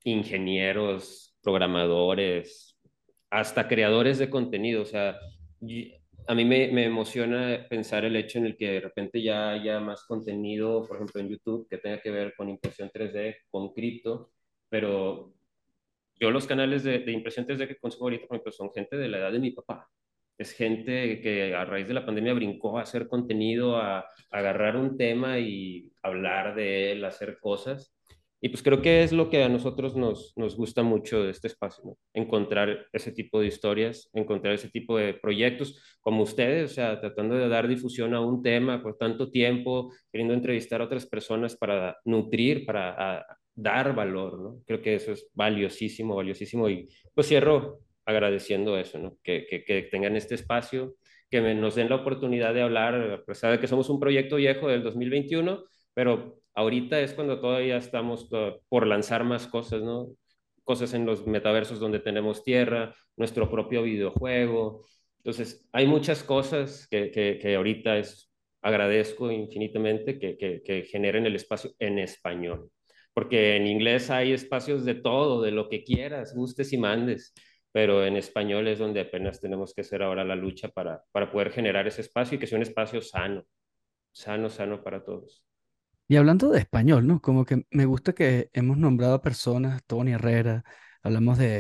ingenieros, programadores, hasta creadores de contenido. O sea, y- a mí me, me emociona pensar el hecho en el que de repente ya haya más contenido, por ejemplo, en YouTube, que tenga que ver con impresión tres D, con cripto, pero yo los canales de, de impresión tres D que consumo ahorita, por ejemplo, son gente de la edad de mi papá. Es gente que a raíz de la pandemia brincó a hacer contenido, a, a agarrar un tema y hablar de él, hacer cosas. Y pues creo que es lo que a nosotros nos, nos gusta mucho de este espacio, ¿no? Encontrar ese tipo de historias, encontrar ese tipo de proyectos como ustedes, o sea, tratando de dar difusión a un tema por tanto tiempo, queriendo entrevistar a otras personas para nutrir, para a, dar valor, ¿no? Creo que eso es valiosísimo, valiosísimo, y pues cierro agradeciendo eso, ¿no? Que, que, que tengan este espacio, que me, nos den la oportunidad de hablar, a pesar de que somos un proyecto viejo del dos mil veintiuno, pero ahorita es cuando todavía estamos uh, por lanzar más cosas, ¿no? Cosas en los metaversos donde tenemos tierra, nuestro propio videojuego. Entonces, hay muchas cosas que, que, que ahorita es, agradezco infinitamente que, que, que generen el espacio en español, porque en inglés hay espacios de todo, de lo que quieras, gustes y mandes, pero en español es donde apenas tenemos que hacer ahora la lucha para, para poder generar ese espacio y que sea un espacio sano, sano, sano para todos. Y hablando de español, ¿no? Como que me gusta que hemos nombrado a personas, Tony Herrera, hablamos de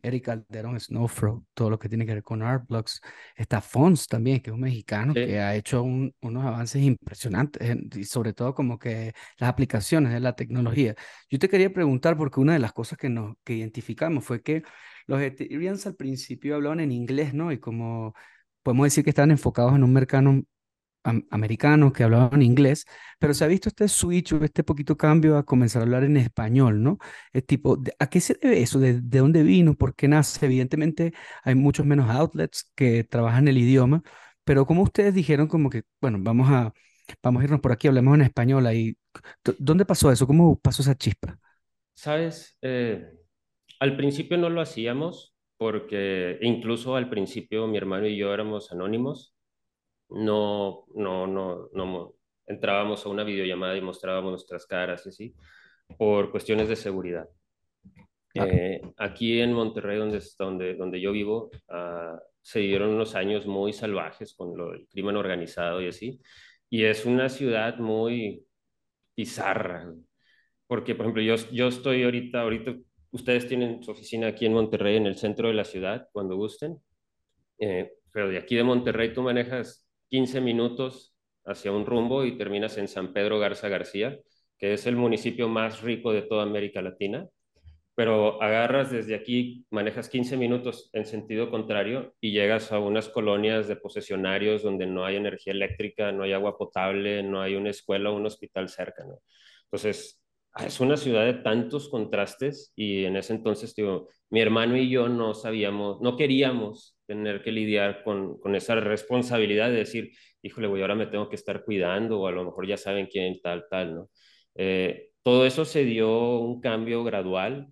Eric Calderón, Snowfro, todo lo que tiene que ver con Artblocks. Está Fons también, que es un mexicano que Sí, ha hecho un- unos avances impresionantes, en- y sobre todo como que las aplicaciones de la tecnología. Yo te quería preguntar, porque una de las cosas que, nos, que identificamos fue que los Ethereums al principio hablaban en inglés, ¿no? Y como podemos decir que estaban enfocados en un mercado am- americanos que hablaban inglés, pero se ha visto este switch o este poquito cambio a comenzar a hablar en español, ¿no? Es tipo, de- ¿a qué se debe eso? ¿De, de dónde vino? ¿Por qué nace? Evidentemente hay muchos menos outlets que trabajan el idioma, pero como ustedes dijeron como que, bueno, vamos a, vamos a irnos por aquí, hablemos en español ahí. ¿Dó- ¿Dónde pasó eso? ¿Cómo pasó esa chispa? sabes, Eh, al principio no lo hacíamos porque incluso al principio mi hermano y yo éramos anónimos, no, no, no, no mo- entrábamos a una videollamada y mostrábamos nuestras caras y así, por cuestiones de seguridad. Claro. Eh, aquí en Monterrey, donde, es- donde, donde yo vivo, ah, se dieron unos años muy salvajes con lo del crimen organizado y así, y es una ciudad muy bizarra, porque, por ejemplo, yo, yo estoy ahorita, ahorita, ustedes tienen su oficina aquí en Monterrey, en el centro de la ciudad, cuando gusten, eh, pero de aquí de Monterrey tú manejas quince minutos hacia un rumbo y terminas en San Pedro Garza García, que es el municipio más rico de toda América Latina, pero agarras desde aquí, manejas quince minutos en sentido contrario y llegas a unas colonias de posesionarios donde no hay energía eléctrica, no hay agua potable, no hay una escuela o un hospital cerca, ¿no? Entonces, ah, es una ciudad de tantos contrastes y en ese entonces, digo, mi hermano y yo no sabíamos, no queríamos tener que lidiar con, con esa responsabilidad de decir, híjole, güey, ahora me tengo que estar cuidando o a lo mejor ya saben quién tal, tal, ¿no? Eh, todo eso se dio un cambio gradual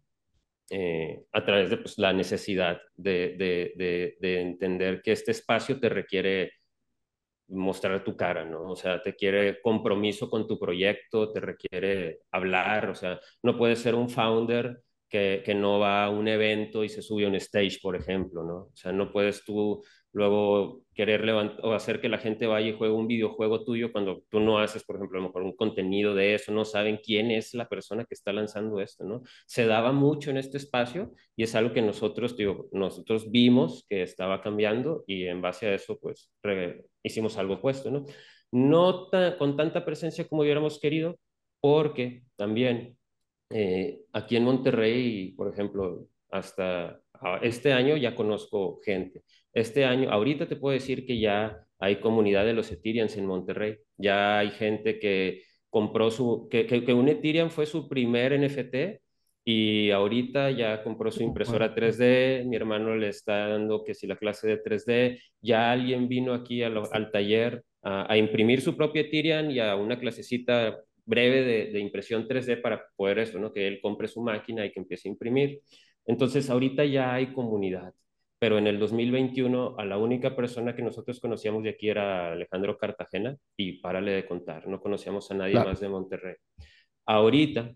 eh, a través de pues, la necesidad de, de, de, de entender que este espacio te requiere mostrar tu cara, ¿no? O sea, te quiere compromiso con tu proyecto, te requiere hablar, o sea, no puedes ser un founder que, que no va a un evento y se sube a un stage, por ejemplo, ¿no? O sea, no puedes tú luego querer levantar o hacer que la gente vaya y juegue un videojuego tuyo cuando tú no haces, por ejemplo, a lo mejor un contenido de eso, no saben quién es la persona que está lanzando esto, ¿no? Se daba mucho en este espacio y es algo que nosotros, digo, nosotros vimos que estaba cambiando y en base a eso, pues, re- hicimos algo opuesto, ¿no? No ta- con tanta presencia como hubiéramos querido, porque también eh, aquí en Monterrey, por ejemplo, hasta ah, este año ya conozco gente. Este año, ahorita te puedo decir que ya hay comunidad de los Ethereans en Monterrey. Ya hay gente que compró su, que, que, que un Ethereum fue su primer N F T y ahorita ya compró su Bueno, impresora tres D. Mi hermano le está dando que si la clase de tres D, ya alguien vino aquí a lo- al taller a, a imprimir su propio Ethereum y a una clasecita breve de, de impresión tres D para poder eso, ¿no? Que él compre su máquina y que empiece a imprimir. Entonces, ahorita ya hay comunidad, pero en el dos mil veintiuno a la única persona que nosotros conocíamos de aquí era Alejandro Cartagena y párale de contar, no conocíamos a nadie claro. más de Monterrey. Ahorita,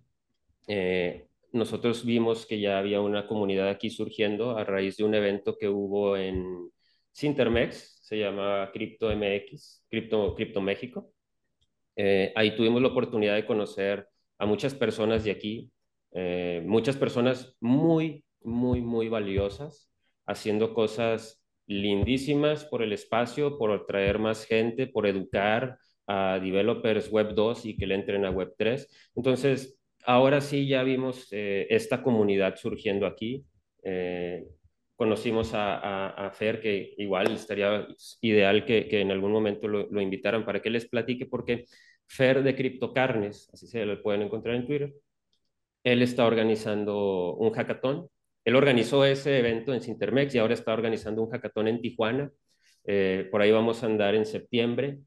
eh, nosotros vimos que ya había una comunidad aquí surgiendo a raíz de un evento que hubo en Cintermex, se llama Crypto M X, Crypto, Crypto México. Eh, ahí tuvimos la oportunidad de conocer a muchas personas de aquí, eh, muchas personas muy, muy, muy valiosas, haciendo cosas lindísimas por el espacio, por traer más gente, por educar a developers web dos y que le entren a web tres. Entonces, ahora sí ya vimos eh, esta comunidad surgiendo aquí. Eh, Conocimos a, a, a, Fer, que igual estaría ideal que, que en algún momento lo, lo, invitaran para que les platique, porque Fer de Criptocarnes, así se lo pueden encontrar en Twitter, él está organizando un hackathon. Él organizó ese evento en Cintermex y ahora está organizando un hackathon en Tijuana. Eh, por ahí vamos a andar en septiembre.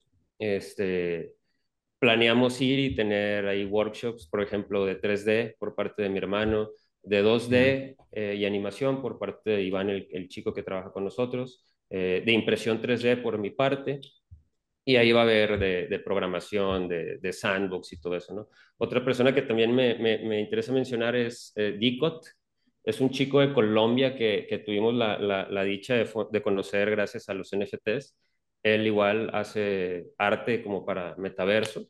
Este, Planeamos ir y tener ahí workshops, por ejemplo, de tres D por parte de mi hermano, de dos Genial. D eh, y animación por parte de Iván, el, el chico que trabaja con nosotros, eh, de impresión tres D por mi parte, y ahí va a haber de, de programación, de, de, sandbox y todo eso, ¿no? Otra persona que también me, me, me interesa mencionar es eh, Dicot. Es un chico de Colombia que, que tuvimos la, la, la dicha de, de, conocer gracias a los N F Ts. Él igual hace arte como para metaverso.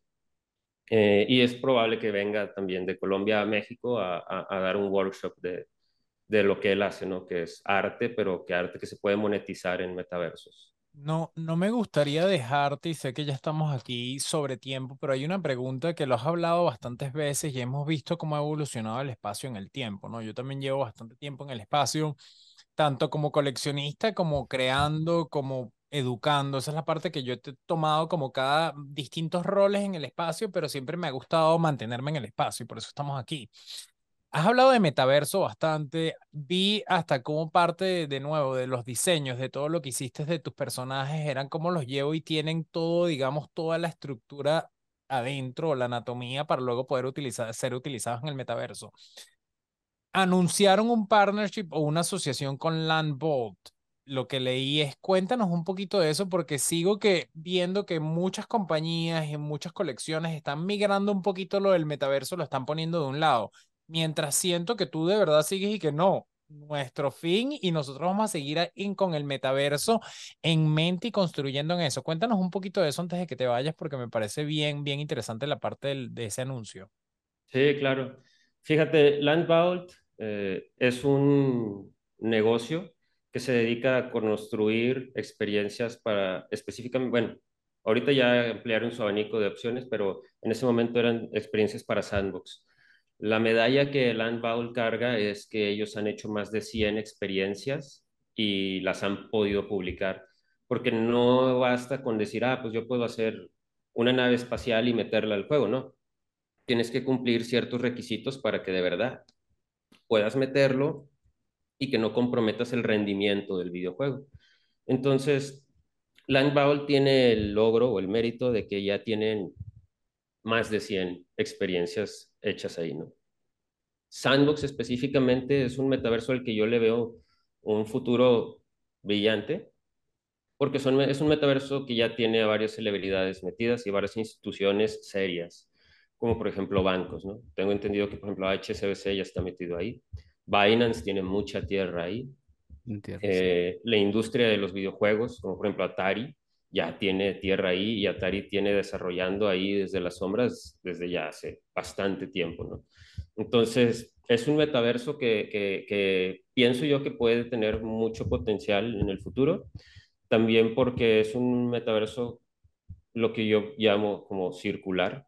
Eh, y es probable que venga también de Colombia a México a, a, a dar un workshop de, de lo que él hace, ¿no? Que es arte, pero que arte que se puede monetizar en metaversos. No, no me gustaría dejarte, y sé que ya estamos aquí sobre tiempo, pero hay una pregunta que lo has hablado bastantes veces y hemos visto cómo ha evolucionado el espacio en el tiempo, ¿no? Yo también llevo bastante tiempo en el espacio, tanto como coleccionista, como creando, como educando. Esa es la parte que yo he tomado como cada distintos roles en el espacio, pero siempre me ha gustado mantenerme en el espacio y por eso estamos aquí. Has hablado de metaverso bastante. Vi hasta cómo parte de, de nuevo de los diseños, de todo lo que hiciste de tus personajes, eran como los llevo y tienen todo, digamos, toda la estructura adentro, la anatomía para luego poder utilizar, ser utilizados en el metaverso. Anunciaron un partnership o una asociación con Landbolt. Lo que leí es, cuéntanos un poquito de eso porque sigo que viendo que muchas compañías y muchas colecciones están migrando un poquito lo del metaverso, lo están poniendo de un lado, mientras siento que tú de verdad sigues y que no, nuestro fin y nosotros vamos a seguir a- in- con el metaverso en mente y construyendo en eso. Cuéntanos un poquito de eso antes de que te vayas porque me parece bien, bien interesante la parte del- de ese anuncio. Sí, claro. Fíjate, Landvault eh, es un negocio que se dedica a construir experiencias para específicamente, bueno, ahorita ya ampliaron su abanico de opciones, pero en ese momento eran experiencias para sandbox. La medalla que Landvault carga es que ellos han hecho más de cien experiencias y las han podido publicar, porque no basta con decir, ah, pues yo puedo hacer una nave espacial y meterla al juego, ¿no? Tienes que cumplir ciertos requisitos para que de verdad puedas meterlo y que no comprometas el rendimiento del videojuego. Entonces, Landbowl tiene el logro o el mérito de que ya tienen más de cien experiencias hechas ahí, ¿no? Sandbox específicamente es un metaverso al que yo le veo un futuro brillante, porque son, es un metaverso que ya tiene a varias celebridades metidas y varias instituciones serias, como por ejemplo bancos, ¿no? Tengo entendido que, por ejemplo, H S B C ya está metido ahí. Binance tiene mucha tierra ahí. Entiendo, sí. Eh, la industria de los videojuegos, como por ejemplo Atari, ya tiene tierra ahí y Atari tiene desarrollando ahí desde las sombras desde ya hace bastante tiempo, ¿no? Entonces, es un metaverso que, que, que pienso yo que puede tener mucho potencial en el futuro, también porque es un metaverso lo que yo llamo como circular.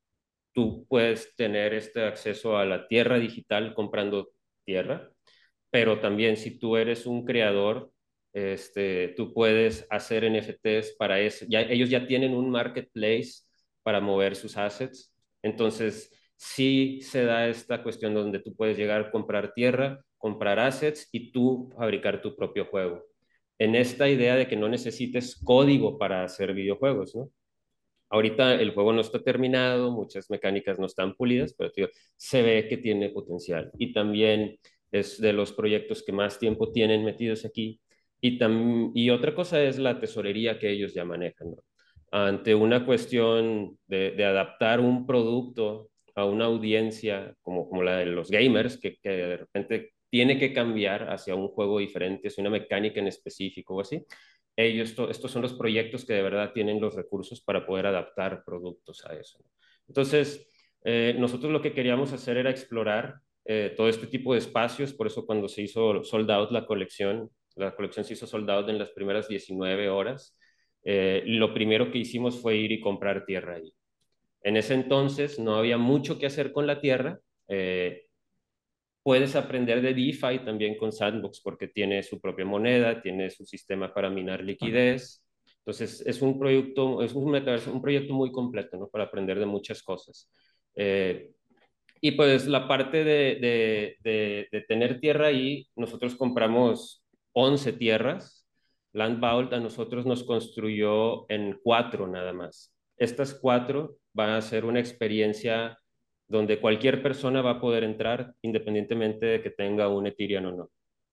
Tú puedes tener este acceso a la tierra digital comprando tierra, pero también si tú eres un creador, este, tú puedes hacer N F Ts para eso. Ya, ellos ya tienen un marketplace para mover sus assets. Entonces, sí se da esta cuestión donde tú puedes llegar a comprar tierra, comprar assets y tú fabricar tu propio juego. En esta idea de que no necesites código para hacer videojuegos, ¿no? Ahorita el juego no está terminado, muchas mecánicas no están pulidas, pero tío, se ve que tiene potencial. Y también es de los proyectos que más tiempo tienen metidos aquí. Y, tam, y otra cosa es la tesorería que ellos ya manejan, ¿no? Ante una cuestión de, de, adaptar un producto a una audiencia como, como la de los gamers, que, que de repente tiene que cambiar hacia un juego diferente, hacia una mecánica en específico o así, ellos, estos son los proyectos que de verdad tienen los recursos para poder adaptar productos a eso. Entonces, eh, nosotros lo que queríamos hacer era explorar eh, todo este tipo de espacios, por eso cuando se hizo sold out la colección, la colección se hizo sold out en las primeras diecinueve horas, eh, lo primero que hicimos fue ir y comprar tierra ahí. En ese entonces no había mucho que hacer con la tierra, eh, puedes aprender de DeFi también con Sandbox porque tiene su propia moneda, tiene su sistema para minar liquidez. Entonces, es un proyecto, es un, metaverso, un proyecto muy completo, ¿no? Para aprender de muchas cosas. Eh, y pues la parte de, de, de, de, tener tierra ahí, nosotros compramos once tierras. Landvault a nosotros nos construyó en cuatro nada más. Estas cuatro van a ser una experiencia donde cualquier persona va a poder entrar independientemente de que tenga un Ethereum o no.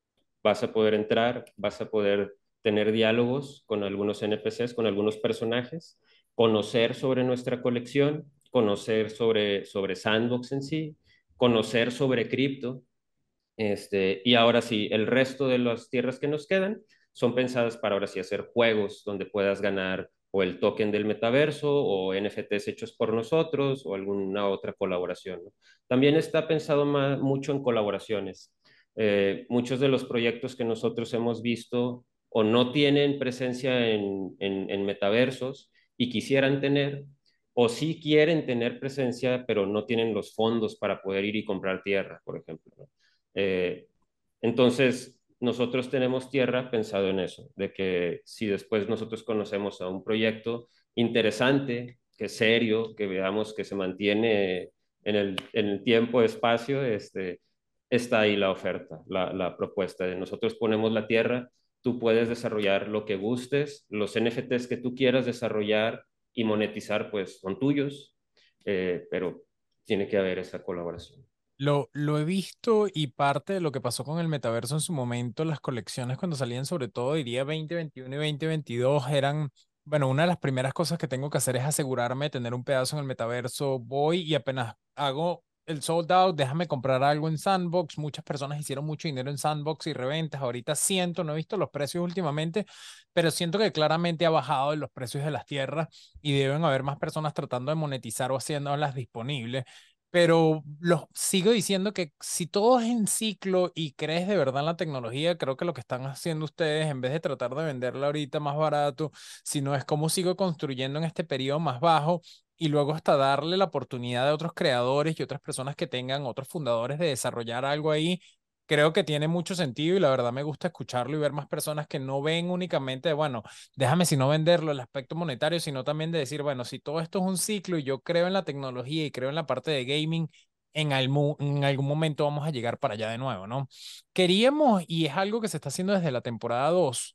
Vas a poder entrar, vas a poder tener diálogos con algunos N P Cs, con algunos personajes, conocer sobre nuestra colección, conocer sobre, sobre Sandbox en sí, conocer sobre cripto. Este, y ahora sí, el resto de las tierras que nos quedan son pensadas para ahora sí hacer juegos donde puedas ganar o el token del metaverso o N F Ts hechos por nosotros o alguna otra colaboración, ¿no? También está pensado más, mucho en colaboraciones. Eh, muchos de los proyectos que nosotros hemos visto o no tienen presencia en, en, en metaversos y quisieran tener, o sí quieren tener presencia, pero no tienen los fondos para poder ir y comprar tierra, por ejemplo, ¿no? Eh, entonces, nosotros tenemos tierra pensado en eso, de que si después nosotros conocemos a un proyecto interesante, que es serio, que veamos que se mantiene en el, en el tiempo, espacio, este, está ahí la oferta, la, la propuesta de nosotros ponemos la tierra, tú puedes desarrollar lo que gustes, los N F Ts que tú quieras desarrollar y monetizar, pues son tuyos, eh, pero tiene que haber esa colaboración. Lo, lo he visto y parte de lo que pasó con el metaverso en su momento, las colecciones cuando salían, sobre todo diría veinte veintiuno y veinte veintidós, eran, bueno, una de las primeras cosas que tengo que hacer es asegurarme de tener un pedazo en el metaverso. Voy y apenas hago el sold out, déjame comprar algo en Sandbox. Muchas personas hicieron mucho dinero en Sandbox y reventas. Ahorita siento, no he visto los precios últimamente, pero siento que claramente ha bajado los precios de las tierras y deben haber más personas tratando de monetizar o haciéndolas disponibles. Pero los sigo diciendo que si todo es en ciclo y crees de verdad en la tecnología, creo que lo que están haciendo ustedes, en vez de tratar de venderla ahorita más barato, sino es cómo sigo construyendo en este periodo más bajo y luego hasta darle la oportunidad de otros creadores y otras personas que tengan, otros fundadores de desarrollar algo ahí. Creo que tiene mucho sentido y la verdad me gusta escucharlo y ver más personas que no ven únicamente, bueno, déjame si no venderlo el aspecto monetario, sino también de decir, bueno, si todo esto es un ciclo y yo creo en la tecnología y creo en la parte de gaming, en algún, en algún momento vamos a llegar para allá de nuevo, ¿no? Queríamos, y es algo que se está haciendo desde la temporada dos,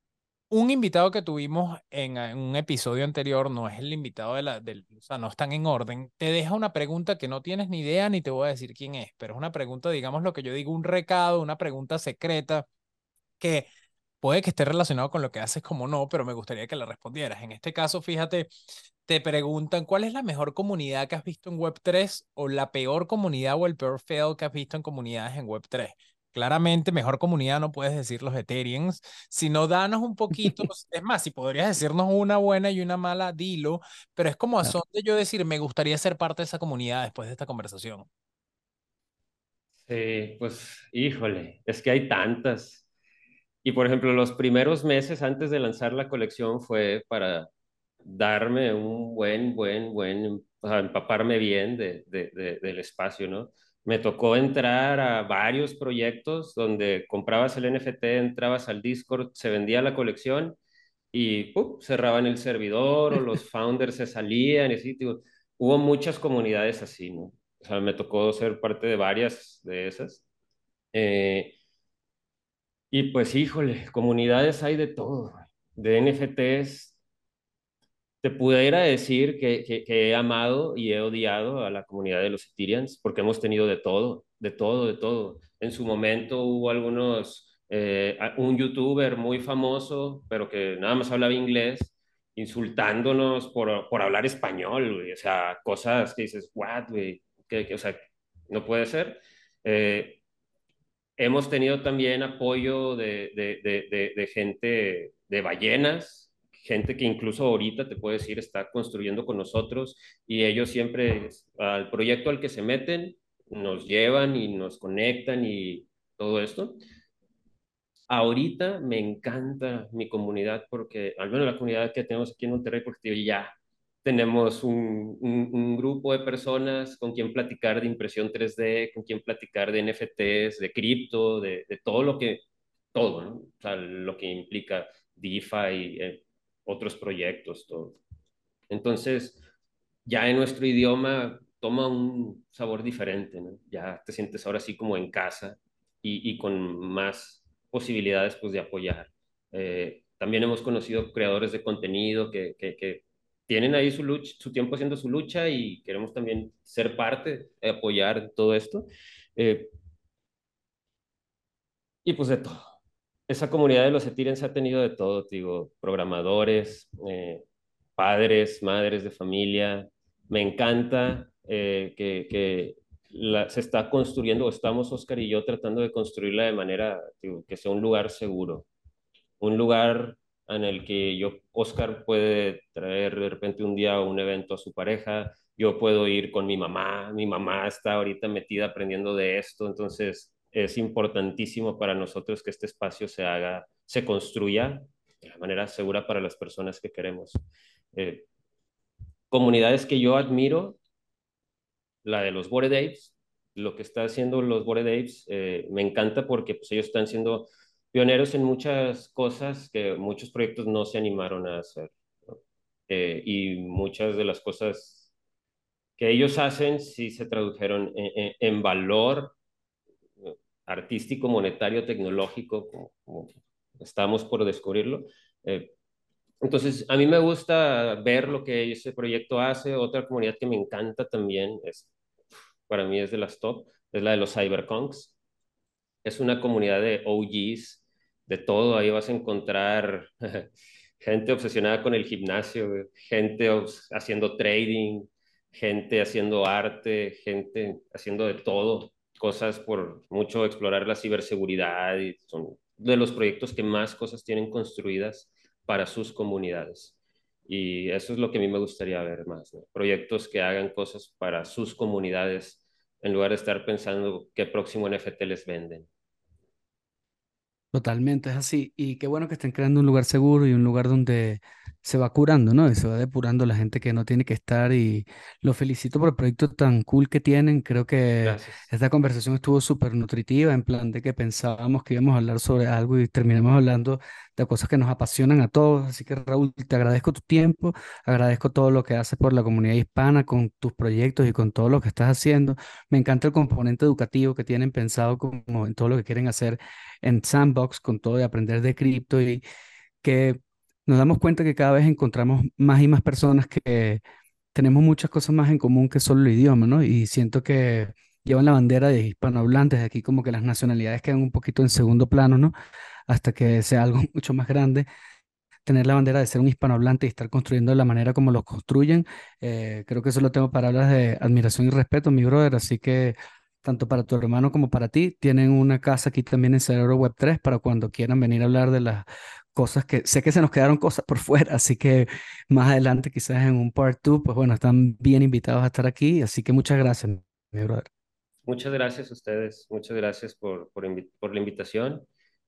un invitado que tuvimos en, en un episodio anterior, no es el invitado de la, del, o sea, no están en orden, te deja una pregunta que no tienes ni idea ni te voy a decir quién es, pero es una pregunta, digamos lo que yo digo, un recado, una pregunta secreta que puede que esté relacionado con lo que haces como no, pero me gustaría que la respondieras. En este caso, fíjate, te preguntan cuál es la mejor comunidad que has visto en web tres o la peor comunidad o el peor fail que has visto en comunidades en web tres. Claramente, mejor comunidad no puedes decir los Ethereums, sino danos un poquito, es más, si podrías decirnos una buena y una mala, dilo, pero es como a Claro. son de yo decir, me gustaría ser parte de esa comunidad después de esta conversación. Sí, pues, híjole, es que hay tantas. Y por ejemplo, los primeros meses antes de lanzar la colección fue para darme un buen, buen, buen, o sea, empaparme bien de, de- de- del espacio, ¿no? Me tocó entrar a varios proyectos donde comprabas el N F T, entrabas al Discord, se vendía la colección y ¡pum! Cerraban el servidor o los founders se salían y así, digo, hubo muchas comunidades así, ¿no? O sea, me tocó ser parte de varias de esas. Eh, y pues, híjole, comunidades hay de todo, de N F Ts. Te pudiera decir que, que, que he amado y he odiado a la comunidad de los Ethereans porque hemos tenido de todo, de todo, de todo. En su momento hubo algunos, eh, a- un youtuber muy famoso, pero que nada más hablaba inglés, insultándonos por, por hablar español, güey. O sea, cosas que dices, what, güey, que, que, o sea, no puede ser. Eh, Hemos tenido también apoyo de, de, de, de, de gente de ballenas, gente que incluso ahorita te puedo decir está construyendo con nosotros y ellos siempre al proyecto al que se meten nos llevan y nos conectan y todo esto. Ahorita me encanta mi comunidad porque, al menos la comunidad que tenemos aquí en Monterrey, porque tío, ya tenemos un, un, un, grupo de personas con quien platicar de impresión tres D, con quien platicar de N F Ts, de cripto, de, de todo lo que, todo, ¿no? O sea, lo que implica DeFi, eh, otros proyectos, todo. Entonces, ya en nuestro idioma toma un sabor diferente, ¿no? Ya te sientes ahora sí como en casa y, y con más posibilidades pues de apoyar. Eh, también hemos conocido creadores de contenido que, que, que tienen ahí su, lucha, su tiempo haciendo su lucha y queremos también ser parte, de apoyar todo esto. Eh, y pues de todo. Esa comunidad de los Ethereums ha tenido de todo, te digo, programadores, eh, padres, madres de familia. Me encanta eh, que, que la- se está construyendo, o estamos Oscar y yo tratando de construirla de manera, digo, que sea un lugar seguro, un lugar en el que yo, Oscar puede traer de repente un día un evento a su pareja, yo puedo ir con mi mamá, mi mamá está ahorita metida aprendiendo de esto, entonces es importantísimo para nosotros que este espacio se haga, se construya de la manera segura para las personas que queremos. Eh, comunidades que yo admiro, la de los Bored Apes, lo que está haciendo los Bored Apes, eh, me encanta porque pues, ellos están siendo pioneros en muchas cosas que muchos proyectos no se animaron a hacer, ¿no? Eh, y muchas de las cosas que ellos hacen sí se tradujeron en, en, en valor artístico, monetario, tecnológico, como, como estamos por descubrirlo. Eh, entonces, a mí me gusta ver lo que ese proyecto hace. Otra comunidad que me encanta también, es, para mí es de las top, es la de los Cyberpunks. Es una comunidad de O Gs, de todo. Ahí vas a encontrar gente obsesionada con el gimnasio, gente haciendo trading, gente haciendo arte, gente haciendo de todo, cosas por mucho explorar la ciberseguridad, y son de los proyectos que más cosas tienen construidas para sus comunidades. Y eso es lo que a mí me gustaría ver más, ¿no? Proyectos que hagan cosas para sus comunidades en lugar de estar pensando qué próximo N F T les venden. Totalmente, es así. Y qué bueno que estén creando un lugar seguro y un lugar donde se va curando, ¿no? Y se va depurando la gente que no tiene que estar. Y los felicito por el proyecto tan cool que tienen. Creo que Gracias. esta conversación estuvo súper nutritiva, en plan de que pensábamos que íbamos a hablar sobre algo y terminamos hablando de cosas que nos apasionan a todos. Así que Raúl, te agradezco tu tiempo, agradezco todo lo que haces por la comunidad hispana con tus proyectos y con todo lo que estás haciendo. Me encanta el componente educativo que tienen pensado como en todo lo que quieren hacer en Sandbox con todo de aprender de cripto y que nos damos cuenta que cada vez encontramos más y más personas que tenemos muchas cosas más en común que solo el idioma, ¿no? Y siento que llevan la bandera de hispanohablantes, aquí como que las nacionalidades quedan un poquito en segundo plano, ¿no? Hasta que sea algo mucho más grande. Tener la bandera de ser un hispanohablante y estar construyendo de la manera como lo construyen, eh, creo que eso lo tengo palabras de admiración y respeto, mi brother, así que tanto para tu hermano como para ti, tienen una casa aquí también en Cerebro Web tres para cuando quieran venir a hablar de las cosas que sé que se nos quedaron cosas por fuera, así que más adelante quizás en un part dos, pues bueno, están bien invitados a estar aquí, así que muchas gracias, mi brother. Muchas gracias a ustedes, muchas gracias por, por, por la invitación.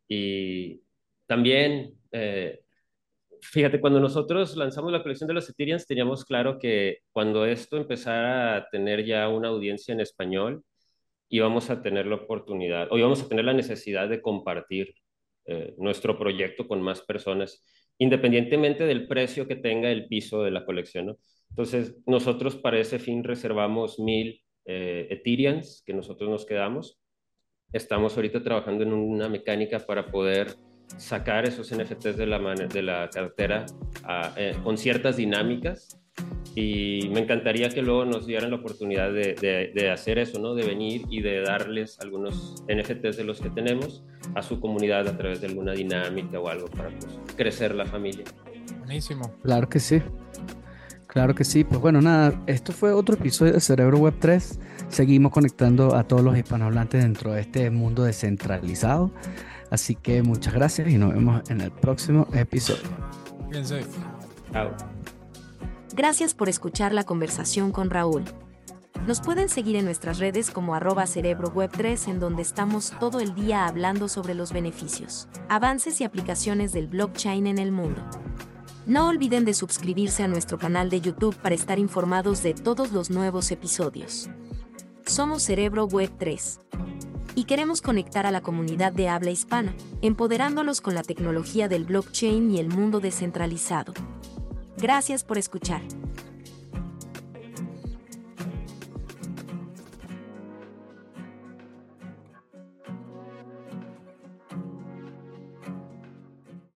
Y también, eh, fíjate, cuando nosotros lanzamos la colección de los Ethereums, teníamos claro que cuando esto empezara a tener ya una audiencia en español, íbamos a tener la oportunidad o íbamos a tener la necesidad de compartir eh, nuestro proyecto con más personas, independientemente del precio que tenga el piso de la colección, ¿no? Entonces, nosotros para ese fin reservamos mil eh, Ethereums que nosotros nos quedamos. Estamos ahorita trabajando en una mecánica para poder sacar esos N F Ts de la, de la cartera a, eh, con ciertas dinámicas, y me encantaría que luego nos dieran la oportunidad de, de, de hacer eso, ¿no? De venir y de darles algunos N F Ts de los que tenemos a su comunidad a través de alguna dinámica o algo para pues, crecer la familia. Buenísimo. Claro que sí. Claro que sí, pues bueno, nada, esto fue otro episodio de Cerebro Web tres. Seguimos conectando a todos los hispanohablantes dentro de este mundo descentralizado. Así que muchas gracias y nos vemos en el próximo episodio. Bien safe. Chao. Gracias por escuchar la conversación con Raúl. Nos pueden seguir en nuestras redes como arroba Cerebro Web tres, en donde estamos todo el día hablando sobre los beneficios, avances y aplicaciones del blockchain en el mundo. No olviden de suscribirse a nuestro canal de YouTube para estar informados de todos los nuevos episodios. Somos Cerebro Web tres y queremos conectar a la comunidad de habla hispana, empoderándolos con la tecnología del blockchain y el mundo descentralizado. Gracias por escuchar.